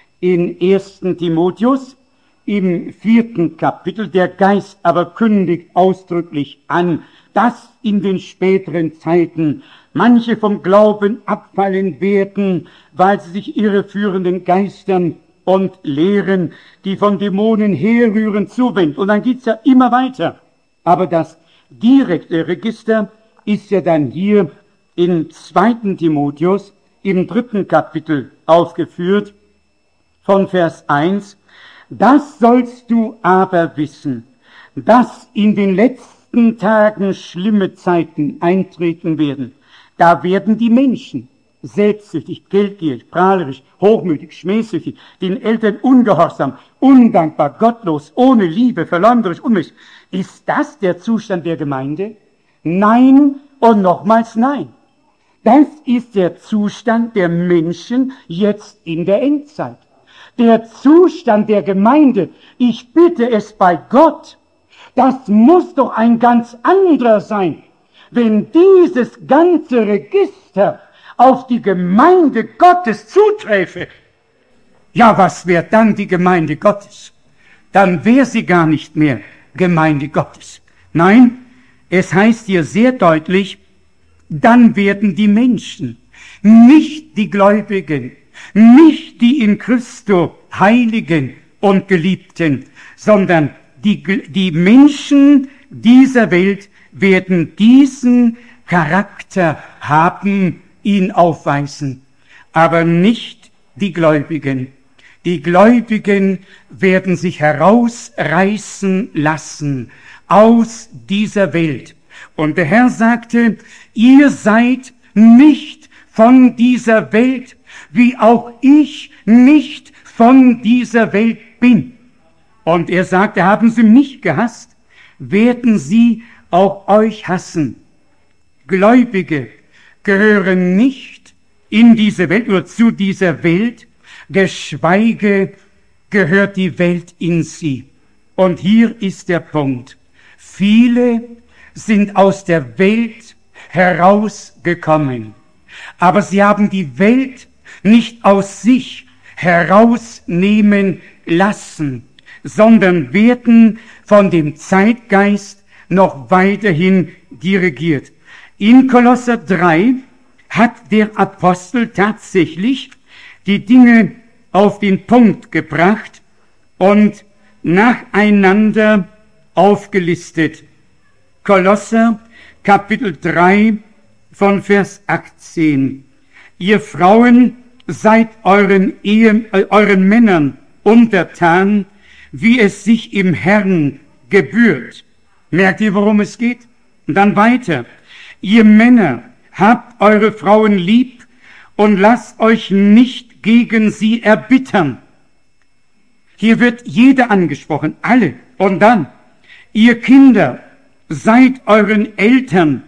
[SPEAKER 1] in ersten Timotheus, im vierten Kapitel, der Geist aber kündigt ausdrücklich an, dass in den späteren Zeiten manche vom Glauben abfallen werden, weil sie sich irreführenden Geistern und Lehren, die von Dämonen herrühren, zuwenden. Und dann geht's ja immer weiter. Aber das direkte Register ist ja dann hier in zweiten Timotheus im dritten Kapitel aufgeführt, von Vers eins. Das sollst du aber wissen, dass in den letzten Tagen schlimme Zeiten eintreten werden. Da werden die Menschen selbstsüchtig, geldgierig, prahlerisch, hochmütig, schmähsüchtig, den Eltern ungehorsam, undankbar, gottlos, ohne Liebe, verleumderisch, unmächtig. Ist das der Zustand der Gemeinde? Nein und nochmals nein. Das ist der Zustand der Menschen jetzt in der Endzeit. Der Zustand der Gemeinde, ich bitte es bei Gott, das muss doch ein ganz anderer sein. Wenn dieses ganze Register auf die Gemeinde Gottes zuträfe, ja, was wäre dann die Gemeinde Gottes? Dann wäre sie gar nicht mehr Gemeinde Gottes. Nein, es heißt hier sehr deutlich, dann werden die Menschen, nicht die Gläubigen, nicht die in Christo Heiligen und Geliebten, sondern die, die Menschen dieser Welt werden diesen Charakter haben, ihn aufweisen, aber nicht die Gläubigen. Die Gläubigen werden sich herausreißen lassen aus dieser Welt. Und der Herr sagte, ihr seid nicht von dieser Welt, wie auch ich nicht von dieser Welt bin. Und er sagte, haben sie mich gehasst, werden sie auch euch hassen. Gläubige gehören nicht in diese Welt oder zu dieser Welt, geschweige gehört die Welt in sie. Und hier ist der Punkt. Viele sind aus der Welt herausgekommen, aber sie haben die Welt nicht aus sich herausnehmen lassen, sondern werden von dem Zeitgeist noch weiterhin dirigiert. In Kolosser drei hat der Apostel tatsächlich die Dinge auf den Punkt gebracht und nacheinander aufgelistet. Kolosser Kapitel drei von Vers achtzehn. Ihr Frauen seid euren Ehen, äh, euren Männern untertan, wie es sich im Herrn gebührt. Merkt ihr, worum es geht? Und dann weiter. Ihr Männer, habt eure Frauen lieb und lasst euch nicht gegen sie erbittern. Hier wird jeder angesprochen, alle. Und dann, ihr Kinder, seid euren Eltern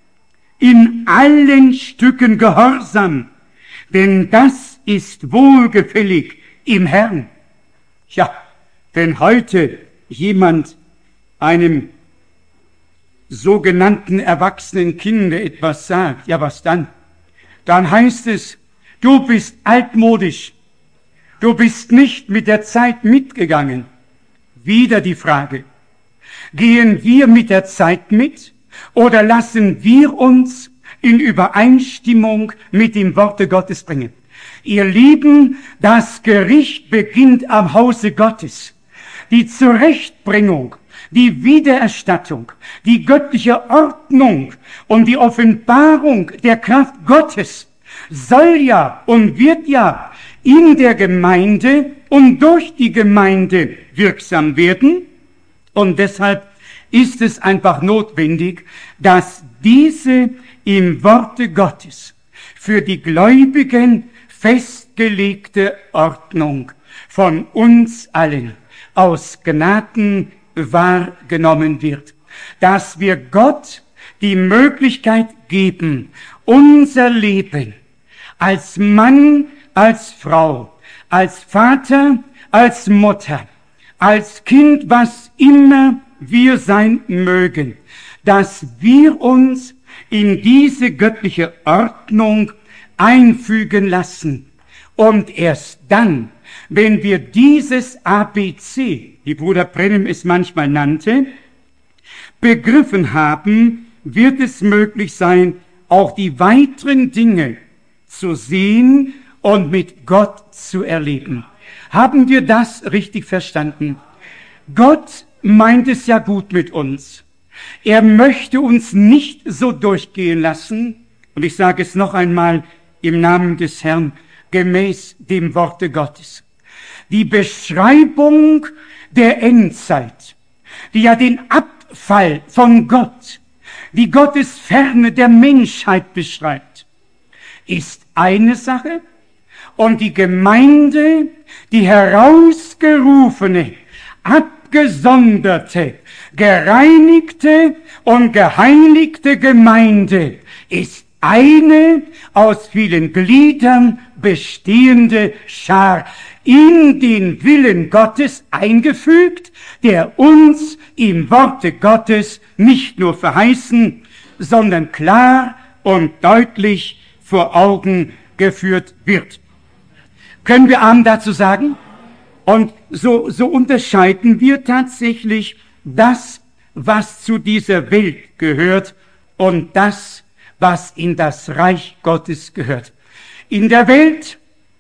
[SPEAKER 1] in allen Stücken gehorsam, denn das ist wohlgefällig im Herrn. Ja, wenn heute jemand einem sogenannten erwachsenen Kinder etwas sagt, ja was dann? Dann heißt es, du bist altmodisch, du bist nicht mit der Zeit mitgegangen, wieder die Frage, gehen wir mit der Zeit mit oder lassen wir uns in Übereinstimmung mit dem Worte Gottes bringen? Ihr Lieben, das Gericht beginnt am Hause Gottes. Die Zurechtbringung, die Wiedererstattung, die göttliche Ordnung und die Offenbarung der Kraft Gottes soll ja und wird ja in der Gemeinde und durch die Gemeinde wirksam werden. Und deshalb ist es einfach notwendig, dass diese im Worte Gottes für die Gläubigen festgelegte Ordnung von uns allen aus Gnaden wahrgenommen wird, dass wir Gott die Möglichkeit geben, unser Leben als Mann, als Frau, als Vater, als Mutter, als Kind, was immer wir sein mögen, dass wir uns in diese göttliche Ordnung einfügen lassen. Und erst dann, wenn wir dieses A B C, wie Bruder Brennem es manchmal nannte, begriffen haben, wird es möglich sein, auch die weiteren Dinge zu sehen und mit Gott zu erleben. Haben wir das richtig verstanden? Gott meint es ja gut mit uns. Er möchte uns nicht so durchgehen lassen, und ich sage es noch einmal im Namen des Herrn, gemäß dem Worte Gottes. Die Beschreibung der Endzeit, die ja den Abfall von Gott, die Gottesferne der Menschheit beschreibt, ist eine Sache, und die Gemeinde, die herausgerufene, abgesonderte, gereinigte und geheiligte Gemeinde ist eine aus vielen Gliedern bestehende Schar, in den Willen Gottes eingefügt, der uns im Worte Gottes nicht nur verheißen, sondern klar und deutlich vor Augen geführt wird. Können wir Amen dazu sagen? Und so, so unterscheiden wir tatsächlich das, was zu dieser Welt gehört, und das, was in das Reich Gottes gehört. In der Welt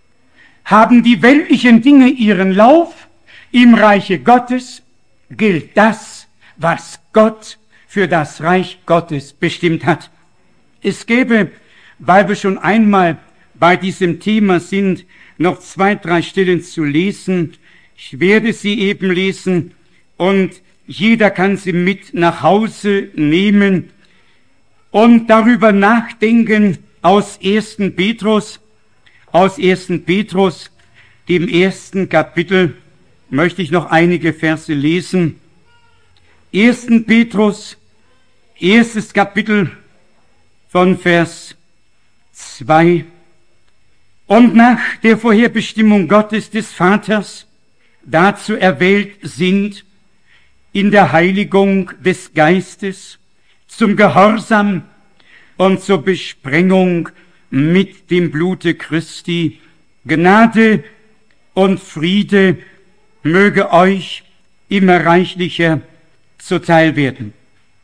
[SPEAKER 1] haben die weltlichen Dinge ihren Lauf. Im Reiche Gottes gilt das, was Gott für das Reich Gottes bestimmt hat. Es gäbe, weil wir schon einmal bei diesem Thema sind, noch zwei, drei Stellen zu lesen. Ich werde sie eben lesen und jeder kann sie mit nach Hause nehmen und darüber nachdenken aus ersten Petrus, aus ersten Petrus, dem ersten Kapitel, möchte ich noch einige Verse lesen. ersten Petrus, erstes Kapitel von Vers zwei. Und nach der Vorherbestimmung Gottes des Vaters dazu erwählt sind, in der Heiligung des Geistes, zum Gehorsam und zur Besprengung mit dem Blute Christi, Gnade und Friede möge euch immer reichlicher zuteil werden.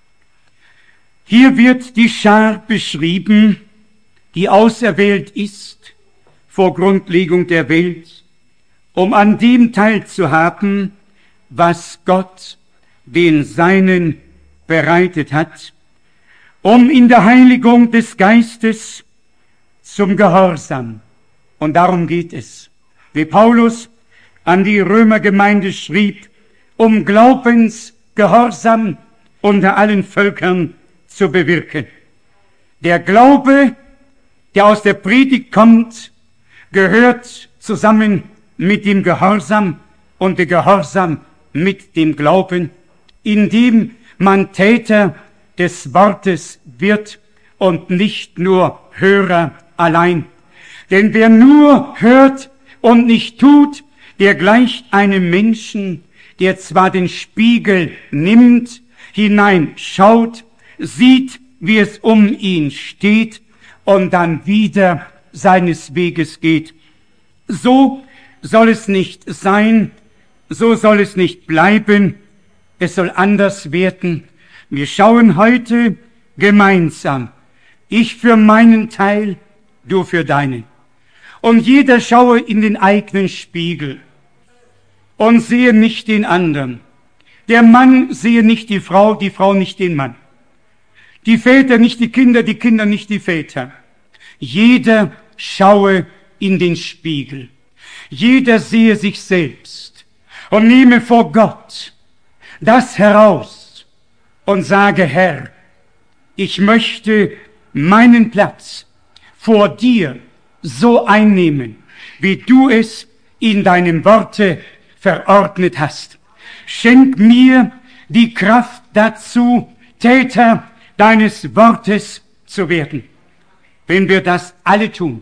[SPEAKER 1] Hier wird die Schar beschrieben, die auserwählt ist vor Grundlegung der Welt, um an dem teilzuhaben, was Gott den Seinen bereitet hat, um in der Heiligung des Geistes zum Gehorsam. Und darum geht es. Wie Paulus an die Römergemeinde schrieb, um Glaubensgehorsam unter allen Völkern zu bewirken. Der Glaube, der aus der Predigt kommt, gehört zusammen mit dem Gehorsam und der Gehorsam mit dem Glauben, indem man Täter des Wortes wird und nicht nur Hörer allein. Denn wer nur hört und nicht tut, der gleicht einem Menschen, der zwar den Spiegel nimmt, hineinschaut, sieht, wie es um ihn steht und dann wieder seines Weges geht. So soll es nicht sein, so soll es nicht bleiben, es soll anders werden. Wir schauen heute gemeinsam, ich für meinen Teil, du für deinen. Und jeder schaue in den eigenen Spiegel und sehe nicht den anderen. Der Mann sehe nicht die Frau, die Frau nicht den Mann. Die Väter nicht die Kinder, die Kinder nicht die Väter. Jeder schaue in den Spiegel. Jeder sehe sich selbst und nehme vor Gott das heraus und sage, Herr, ich möchte meinen Platz vor dir so einnehmen, wie du es in deinem Worte verordnet hast. Schenk mir die Kraft dazu, Täter deines Wortes zu werden. Wenn wir das alle tun,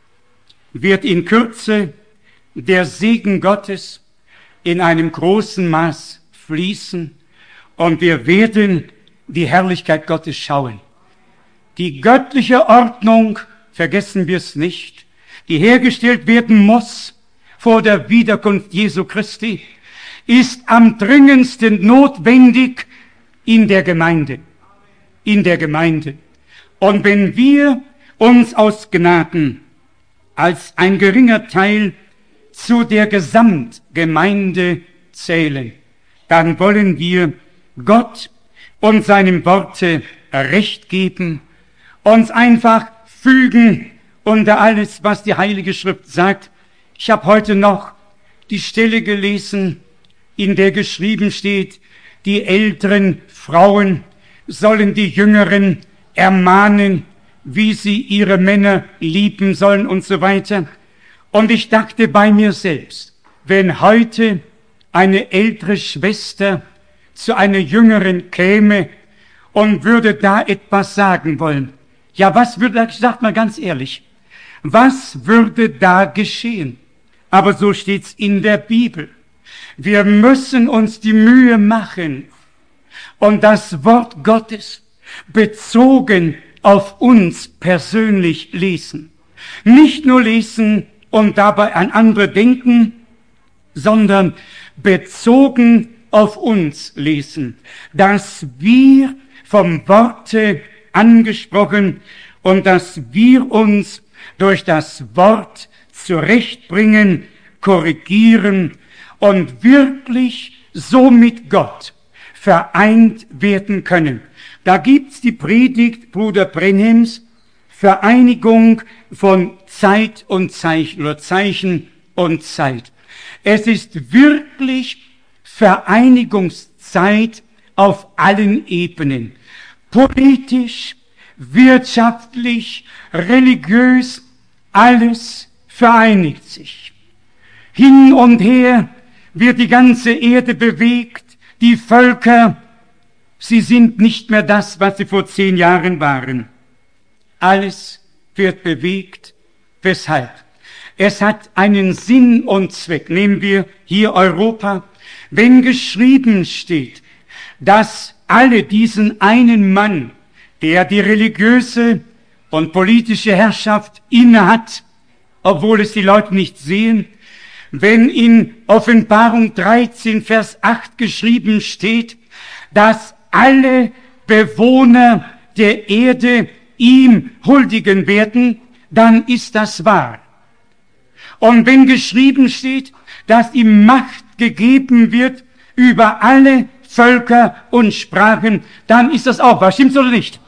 [SPEAKER 1] wird in Kürze der Segen Gottes in einem großen Maß fließen und wir werden die Herrlichkeit Gottes schauen. Die göttliche Ordnung, vergessen wir es nicht, die hergestellt werden muss vor der Wiederkunft Jesu Christi, ist am dringendsten notwendig in der Gemeinde. In der Gemeinde. Und wenn wir uns aus Gnaden als ein geringer Teil zu der Gesamtgemeinde zählen, dann wollen wir Gott und seinem Worte Recht geben, uns einfach fügen unter alles, was die Heilige Schrift sagt. Ich habe heute noch die Stelle gelesen, in der geschrieben steht, die älteren Frauen sollen die Jüngeren ermahnen, wie sie ihre Männer lieben sollen und so weiter. Und ich dachte bei mir selbst, wenn heute eine ältere Schwester zu einer Jüngeren käme und würde da etwas sagen wollen, ja, was würde, sagt mal ganz ehrlich, was würde da geschehen? Aber so steht's in der Bibel. Wir müssen uns die Mühe machen und das Wort Gottes bezogen auf uns persönlich lesen. Nicht nur lesen und dabei an andere denken, sondern bezogen auf uns lesen, dass wir vom Worte angesprochen und dass wir uns durch das Wort zurechtbringen, korrigieren und wirklich so mit Gott vereint werden können. Da gibt's die Predigt Bruder Brenhems, Vereinigung von Zeit und Zeichen oder Zeichen und Zeit. Es ist wirklich Vereinigungszeit auf allen Ebenen. Politisch, wirtschaftlich, religiös, alles vereinigt sich. Hin und her wird die ganze Erde bewegt, die Völker, sie sind nicht mehr das, was sie vor zehn Jahren waren. Alles wird bewegt. Weshalb? Es hat einen Sinn und Zweck. Nehmen wir hier Europa. Wenn geschrieben steht, dass alle diesen einen Mann, der die religiöse und politische Herrschaft innehat, obwohl es die Leute nicht sehen, wenn in Offenbarung dreizehn, Vers acht geschrieben steht, dass alle Bewohner der Erde ihm huldigen werden, dann ist das wahr. Und wenn geschrieben steht, dass ihm Macht gegeben wird über alle Völker und Sprachen, dann ist das auch wahr. Stimmt's oder nicht?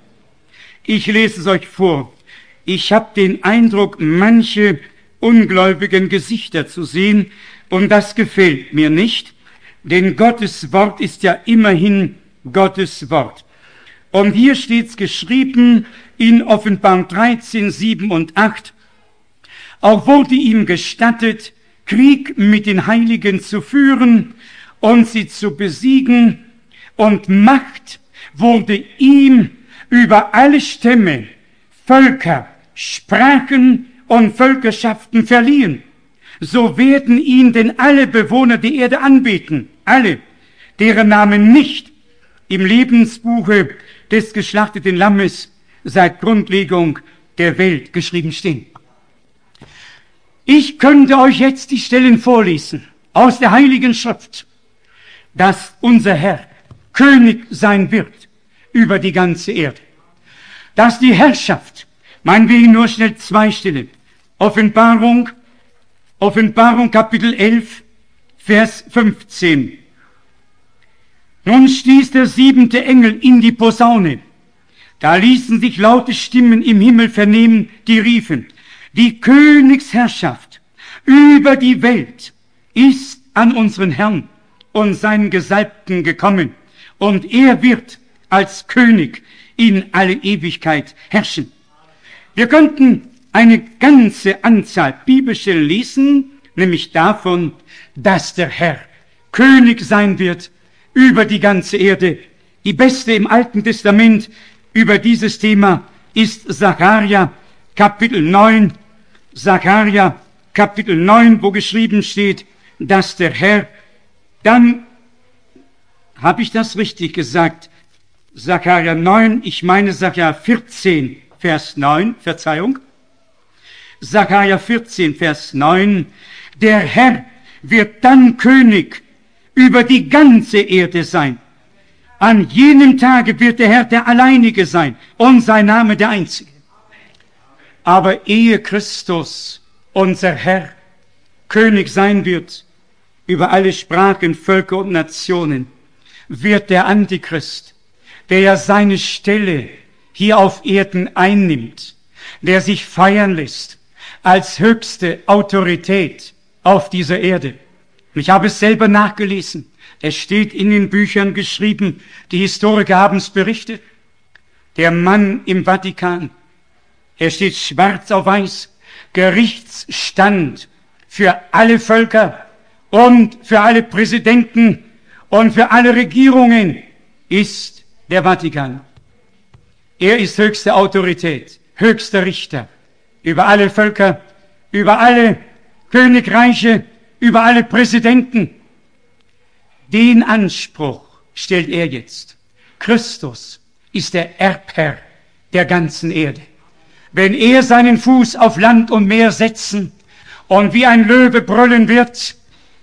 [SPEAKER 1] Ich lese es euch vor. Ich habe den Eindruck, manche ungläubigen Gesichter zu sehen, und das gefällt mir nicht, denn Gottes Wort ist ja immerhin Gottes Wort. Und hier steht's geschrieben in Offenbarung dreizehn, sieben und acht, auch wurde ihm gestattet, Krieg mit den Heiligen zu führen und sie zu besiegen, und Macht wurde ihm über alle Stämme, Völker, Sprachen und Völkerschaften verliehen. So werden ihn denn alle Bewohner der Erde anbeten, alle, deren Namen nicht im Lebensbuche des geschlachteten Lammes seit Grundlegung der Welt geschrieben stehen. Ich könnte euch jetzt die Stellen vorlesen. aus der Heiligen Schrift, dass unser Herr König sein wird über die ganze Erde. Dass die Herrschaft, meinetwegen nur schnell zwei Stellen, Offenbarung, Offenbarung Kapitel elf, Vers fünfzehn. Nun stieß der siebente Engel in die Posaune. Da ließen sich laute Stimmen im Himmel vernehmen, die riefen, die Königsherrschaft über die Welt ist an unseren Herrn und seinen Gesalbten gekommen, und er wird als König in alle Ewigkeit herrschen. Wir könnten eine ganze Anzahl Bibelstellen lesen, nämlich davon, dass der Herr König sein wird über die ganze Erde. Die beste im Alten Testament über dieses Thema ist Sacharja Kapitel neun. Sacharja Kapitel neun, wo geschrieben steht, dass der Herr, dann habe ich das richtig gesagt, Sacharja neun, ich meine Sacharja vierzehn, Vers neun, Verzeihung. Sacharja vierzehn, Vers neun, der Herr wird dann König über die ganze Erde sein. An jenem Tage wird der Herr der Alleinige sein und sein Name der Einzige. Aber ehe Christus, unser Herr, König sein wird über alle Sprachen, Völker und Nationen, wird der Antichrist, der ja seine Stelle hier auf Erden einnimmt, der sich feiern lässt als höchste Autorität auf dieser Erde. Ich habe es selber nachgelesen. Es steht in den Büchern geschrieben, die Historiker haben es berichtet. Der Mann im Vatikan, er steht schwarz auf weiß, Gerichtsstand für alle Völker und für alle Präsidenten und für alle Regierungen ist der Vatikan. Er ist höchste Autorität, höchster Richter über alle Völker, über alle Königreiche, über alle Präsidenten. Den Anspruch stellt er jetzt. Christus ist der Erbherr der ganzen Erde. Wenn er seinen Fuß auf Land und Meer setzen und wie ein Löwe brüllen wird,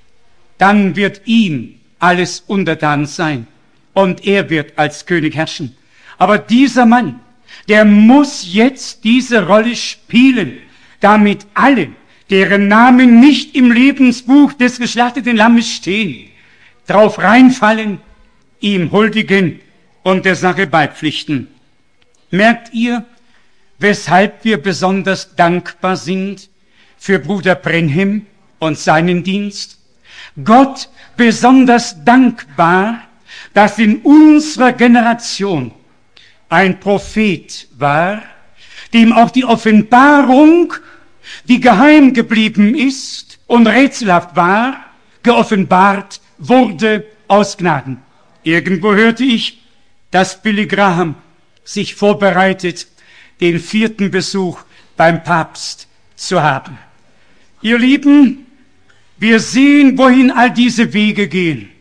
[SPEAKER 1] dann wird ihm alles untertan sein und er wird als König herrschen. Aber dieser Mann, der muss jetzt diese Rolle spielen, damit alle, deren Namen nicht im Lebensbuch des geschlachteten Lammes stehen, drauf reinfallen, ihm huldigen und der Sache beipflichten. Merkt ihr, weshalb wir besonders dankbar sind für Bruder Brenhem und seinen Dienst? Gott besonders dankbar, dass in unserer Generation ein Prophet war, dem auch die Offenbarung, die geheim geblieben ist und rätselhaft war, geoffenbart wurde aus Gnaden. Irgendwo hörte ich, dass Billy Graham sich vorbereitet, den vierten Besuch beim Papst zu haben. Ihr Lieben, wir sehen, wohin all diese Wege gehen.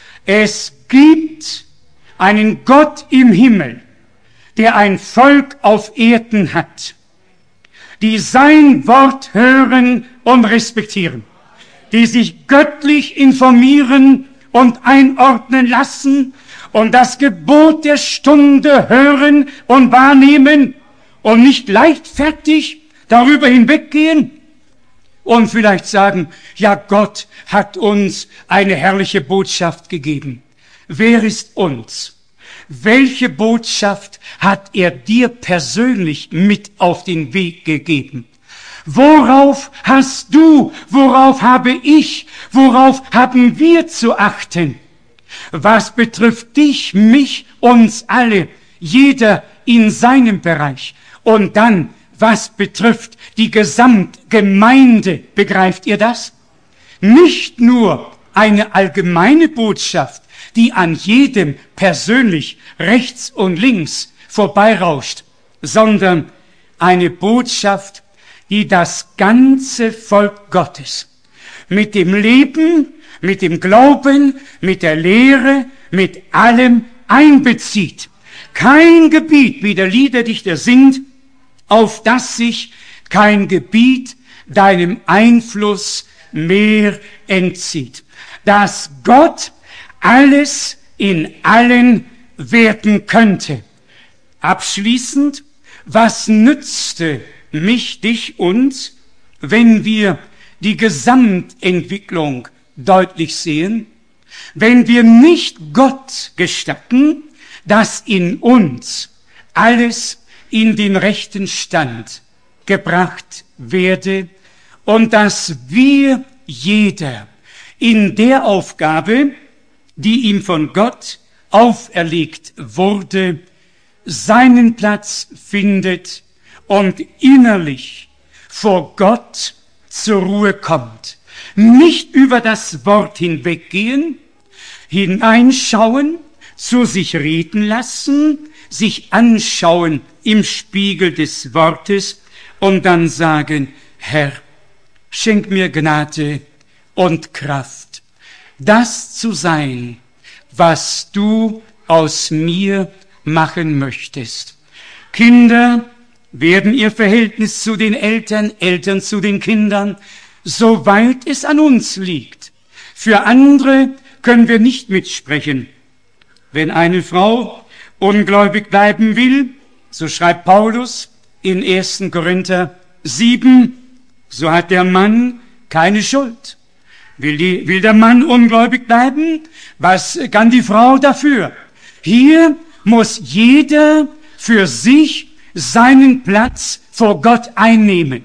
[SPEAKER 1] Es gibt einen Gott im Himmel, der ein Volk auf Erden hat, die sein Wort hören und respektieren, die sich göttlich informieren und einordnen lassen und das Gebot der Stunde hören und wahrnehmen und nicht leichtfertig darüber hinweggehen und vielleicht sagen, ja, Gott hat uns eine herrliche Botschaft gegeben. Wer ist uns? Welche Botschaft hat er dir persönlich mit auf den Weg gegeben? Worauf hast du, worauf habe ich, worauf haben wir zu achten? Was betrifft dich, mich, uns alle, jeder in seinem Bereich? Und dann, was betrifft die Gesamtgemeinde, begreift ihr das? Nicht nur eine allgemeine Botschaft, die an jedem persönlich rechts und links vorbeirauscht, sondern eine Botschaft, die das ganze Volk Gottes mit dem Leben, mit dem Glauben, mit der Lehre, mit allem einbezieht. Kein Gebiet, wie der Liederdichter singt, auf das sich kein Gebiet deinem Einfluss mehr entzieht. Dass Gott alles in allen werden könnte. Abschließend, was nützte mich, dich, uns, wenn wir die Gesamtentwicklung deutlich sehen, wenn wir nicht Gott gestatten, dass in uns alles in den rechten Stand gebracht werde und dass wir jeder in der Aufgabe, die ihm von Gott auferlegt wurde, seinen Platz findet und innerlich vor Gott zur Ruhe kommt. Nicht über das Wort hinweggehen, hineinschauen, zu sich reden lassen, sich anschauen im Spiegel des Wortes und dann sagen, Herr, schenk mir Gnade und Kraft, das zu sein, was du aus mir machen möchtest. Kinder werden ihr Verhältnis zu den Eltern, Eltern zu den Kindern, soweit es an uns liegt. Für andere können wir nicht mitsprechen. Wenn eine Frau ungläubig bleiben will, so schreibt Paulus in ersten Korinther sieben, so hat der Mann keine Schuld. Will, die, will der Mann ungläubig bleiben? Was kann die Frau dafür? Hier muss jeder für sich seinen Platz vor Gott einnehmen.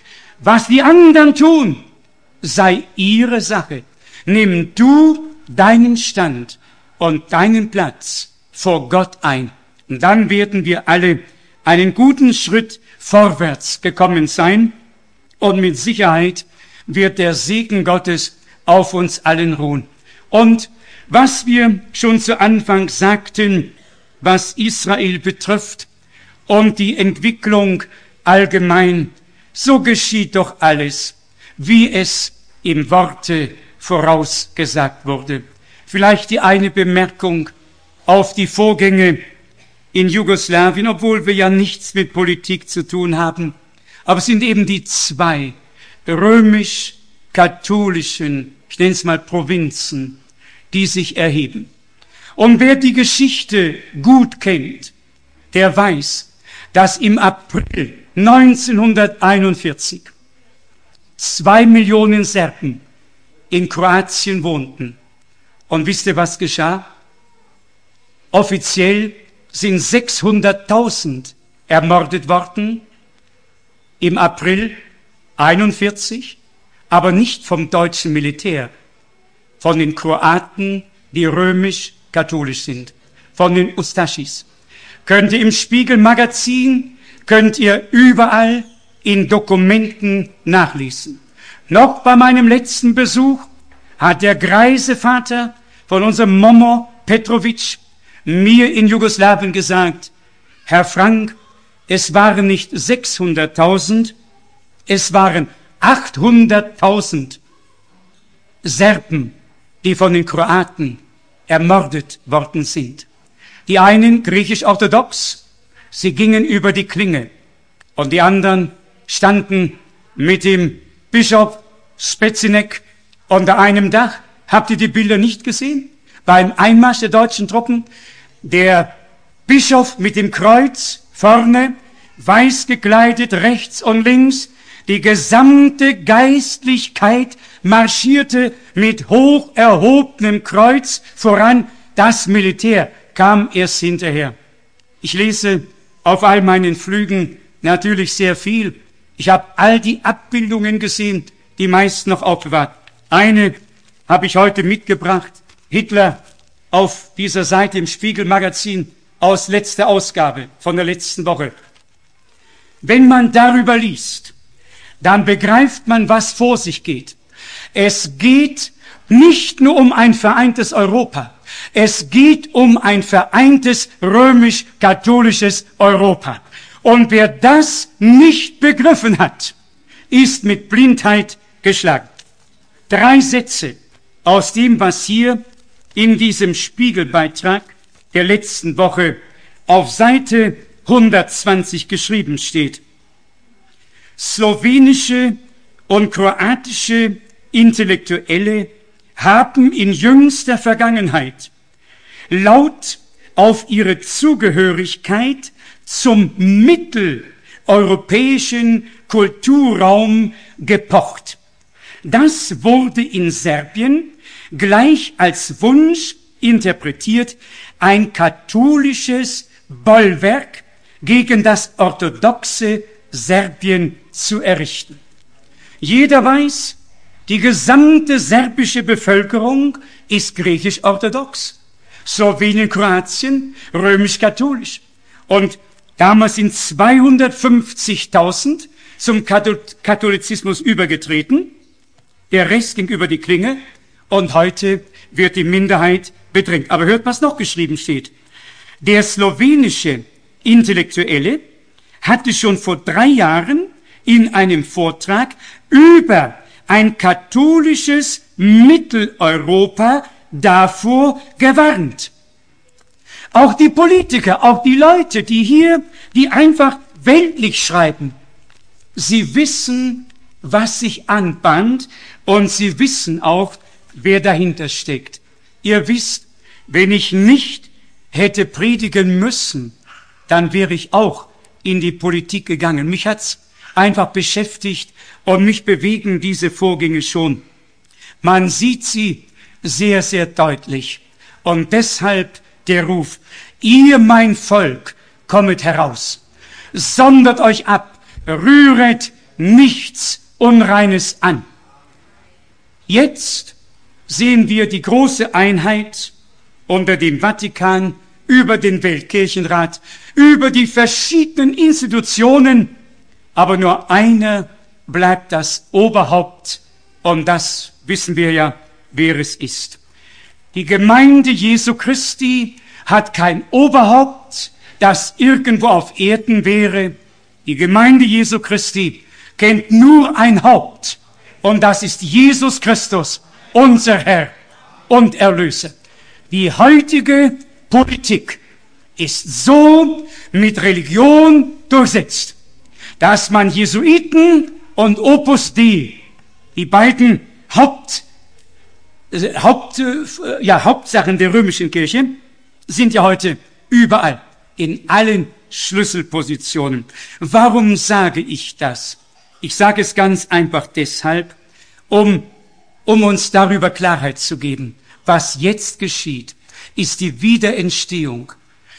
[SPEAKER 1] Was die anderen tun, sei ihre Sache. Nimm du deinen Stand und deinen Platz vor Gott ein. Und dann werden wir alle einen guten Schritt vorwärts gekommen sein. Und mit Sicherheit wird der Segen Gottes auf uns allen ruhen. Und was wir schon zu Anfang sagten, was Israel betrifft und die Entwicklung allgemein, so geschieht doch alles, wie es im Worte vorausgesagt wurde. Vielleicht die eine Bemerkung auf die Vorgänge in Jugoslawien, obwohl wir ja nichts mit Politik zu tun haben. Aber es sind eben die zwei römisch-katholischen, ich nenne es mal Provinzen, die sich erheben. Und wer die Geschichte gut kennt, der weiß, dass im April neunzehnhunderteinundvierzig zwei Millionen Serben in Kroatien wohnten. Und wisst ihr, was geschah? Offiziell sind sechshunderttausend ermordet worden im April einundvierzig, aber nicht vom deutschen Militär, von den Kroaten, die römisch-katholisch sind, von den Ustaschis. Könnt ihr im Spiegel-Magazin, könnt ihr überall in Dokumenten nachlesen. Noch bei meinem letzten Besuch hat der greise Vater von unserem Momo Petrovic mir in Jugoslawien gesagt, Herr Frank, es waren nicht sechshunderttausend, es waren achthunderttausend Serben, die von den Kroaten ermordet worden sind. Die einen griechisch-orthodox, sie gingen über die Klinge, und die anderen standen mit dem Bischof Spetzinek unter einem Dach. Habt ihr die Bilder nicht gesehen? Beim Einmarsch der deutschen Truppen, der Bischof mit dem Kreuz vorne, weiß gekleidet rechts und links, die gesamte Geistlichkeit marschierte mit hoch erhobenem Kreuz voran, das Militär kam erst hinterher. Ich lese auf all meinen Flügen natürlich sehr viel. Ich habe all die Abbildungen gesehen, die meisten noch aufbewahrt. Eine habe ich heute mitgebracht, Hitler auf dieser Seite im Spiegel-Magazin aus letzter Ausgabe von der letzten Woche. Wenn man darüber liest, dann begreift man, was vor sich geht. Es geht nicht nur um ein vereintes Europa, es geht um ein vereintes römisch-katholisches Europa. Und wer das nicht begriffen hat, ist mit Blindheit geschlagen. Drei Sätze aus dem, was hier in diesem Spiegelbeitrag der letzten Woche auf Seite hundertzwanzig geschrieben steht. Slowenische und kroatische Intellektuelle haben in jüngster Vergangenheit laut auf ihre Zugehörigkeit zum mitteleuropäischen Kulturraum gepocht. Das wurde in Serbien gleich als Wunsch interpretiert, ein katholisches Bollwerk gegen das orthodoxe Serbien zu errichten. Jeder weiß, die gesamte serbische Bevölkerung ist griechisch-orthodox. Slowenien, Kroatien, römisch-katholisch. Und damals sind zweihundertfünfzigtausend zum Katholizismus übergetreten. Der Rest ging über die Klinge. Und heute wird die Minderheit bedrängt. Aber hört, was noch geschrieben steht. Der slowenische Intellektuelle hatte schon vor drei Jahren in einem Vortrag über ein katholisches Mitteleuropa davor gewarnt. Auch die Politiker, auch die Leute, die hier, die einfach weltlich schreiben, sie wissen, was sich anbahnt und sie wissen auch, wer dahinter steckt. Ihr wisst, wenn ich nicht hätte predigen müssen, dann wäre ich auch in die Politik gegangen. Mich hat's einfach beschäftigt und mich bewegen diese Vorgänge schon. Man sieht sie sehr, sehr deutlich. Und deshalb der Ruf, ihr mein Volk, kommet heraus, sondert euch ab, rühret nichts Unreines an. Jetzt sehen wir die große Einheit unter dem Vatikan, über den Weltkirchenrat, über die verschiedenen Institutionen, aber nur einer bleibt das Oberhaupt, und das wissen wir ja, wer es ist. Die Gemeinde Jesu Christi hat kein Oberhaupt, das irgendwo auf Erden wäre. Die Gemeinde Jesu Christi kennt nur ein Haupt, und das ist Jesus Christus, unser Herr und Erlöser. Die heutige Politik ist so mit Religion durchsetzt, dass man Jesuiten und Opus Dei, die beiden Haupt, äh, Haupt, äh, ja, Hauptsachen der römischen Kirche, sind ja heute überall, in allen Schlüsselpositionen. Warum sage ich das? Ich sage es ganz einfach deshalb, um, um uns darüber Klarheit zu geben. Was jetzt geschieht, ist die Wiederentstehung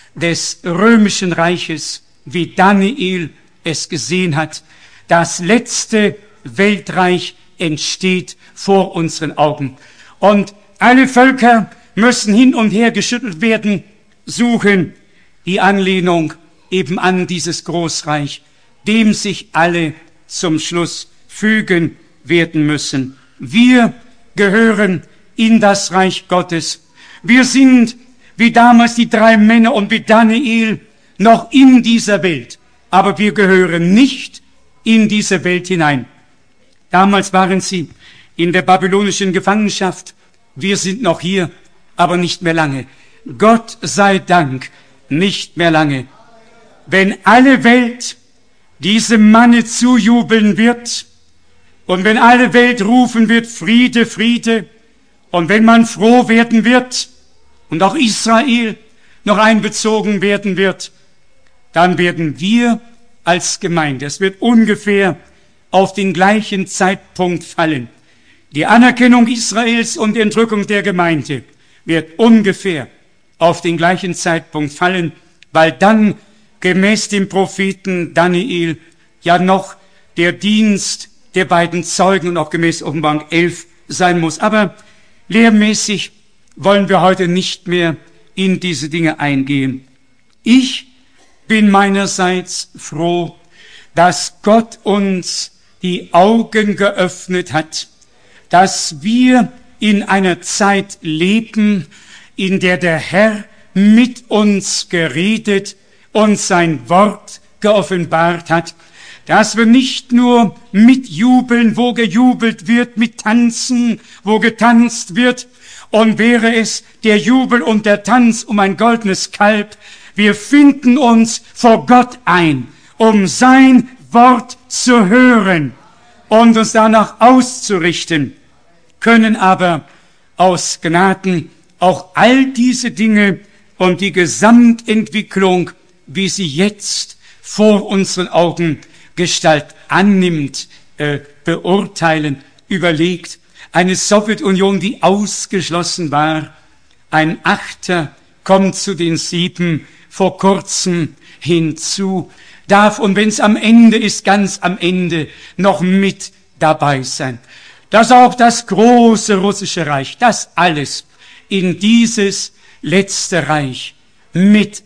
[SPEAKER 1] des römischen Reiches, wie Daniel es gesehen hat. Das letzte Weltreich entsteht vor unseren Augen. Und alle Völker müssen hin und her geschüttelt werden, suchen die Anlehnung eben an dieses Großreich, dem sich alle zum Schluss fügen werden müssen. Wir gehören in das Reich Gottes. Wir sind, wie damals die drei Männer und wie Daniel, noch in dieser Welt. Aber wir gehören nicht in diese Welt hinein. Damals waren sie in der babylonischen Gefangenschaft. Wir sind noch hier, aber nicht mehr lange. Gott sei Dank, nicht mehr lange. Wenn alle Welt diesem Manne zujubeln wird und wenn alle Welt rufen wird, Friede, Friede, und wenn man froh werden wird und auch Israel noch einbezogen werden wird, dann werden wir als Gemeinde, es wird ungefähr auf den gleichen Zeitpunkt fallen. Die Anerkennung Israels und die Entrückung der Gemeinde wird ungefähr auf den gleichen Zeitpunkt fallen, weil dann gemäß dem Propheten Daniel ja noch der Dienst der beiden Zeugen und auch gemäß Offenbarung elf sein muss. Aber lehrmäßig wollen wir heute nicht mehr in diese Dinge eingehen. Ich bin meinerseits froh, dass Gott uns die Augen geöffnet hat, dass wir in einer Zeit leben, in der der Herr mit uns geredet und sein Wort geoffenbart hat, dass wir nicht nur mitjubeln, wo gejubelt wird, mit tanzen, wo getanzt wird, und wäre es der Jubel und der Tanz um ein goldenes Kalb, wir finden uns vor Gott ein, um sein Wort zu hören und uns danach auszurichten. können aber aus Gnaden auch all diese Dinge und die Gesamtentwicklung, wie sie jetzt vor unseren Augen Gestalt annimmt, äh, beurteilen, überlegt. Eine Sowjetunion, die ausgeschlossen war. Ein Achter kommt zu den sieben vor kurzem hinzu, darf, und wenn es am Ende ist, ganz am Ende noch mit dabei sein. Dass auch das große russische Reich, das alles in dieses letzte Reich mit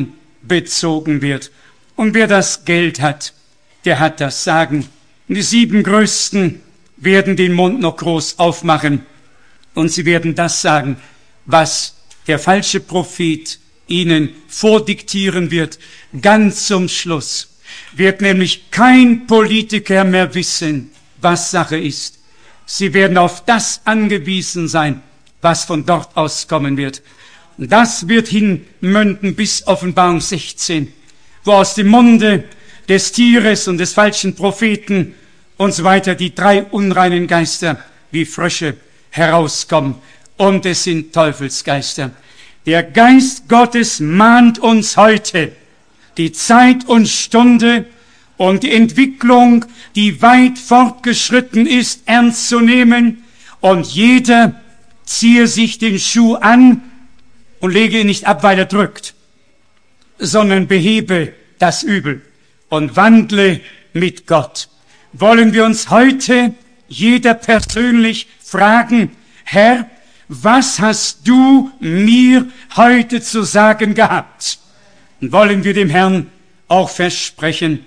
[SPEAKER 1] einbezogen wird. Und wer das Geld hat, der hat das Sagen. Die sieben Größten werden den Mund noch groß aufmachen und sie werden das sagen, was der falsche Prophet ihnen vordiktieren wird. Ganz zum Schluss wird nämlich kein Politiker mehr wissen, was Sache ist. Sie werden auf das angewiesen sein, was von dort aus kommen wird. Und das wird hinmünden bis Offenbarung sechzehn, wo aus dem Munde des Tieres und des falschen Propheten und so weiter die drei unreinen Geister wie Frösche herauskommen. Und es sind Teufelsgeister. Der Geist Gottes mahnt uns heute, die Zeit und Stunde und die Entwicklung, die weit fortgeschritten ist, ernst zu nehmen. Und jeder ziehe sich den Schuh an und lege ihn nicht ab, weil er drückt, sondern behebe das Übel und wandle mit Gott. Wollen wir uns heute jeder persönlich fragen, Herr, was hast du mir heute zu sagen gehabt? Und wollen wir dem Herrn auch versprechen,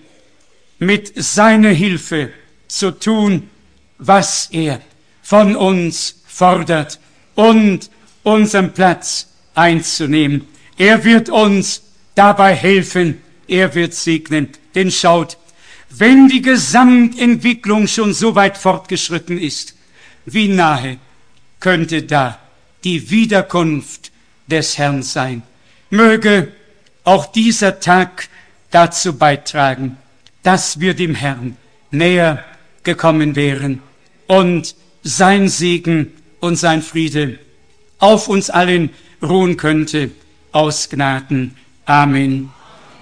[SPEAKER 1] mit seiner Hilfe zu tun, was er von uns fordert und unseren Platz einzunehmen. Er wird uns dabei helfen, er wird segnen. Denn schaut, wenn die Gesamtentwicklung schon so weit fortgeschritten ist, wie nahe könnte da die Wiederkunft des Herrn sein? Möge auch dieser Tag dazu beitragen, dass wir dem Herrn näher gekommen wären und sein Segen und sein Friede auf uns allen ruhen könnte, aus Gnaden. Amen.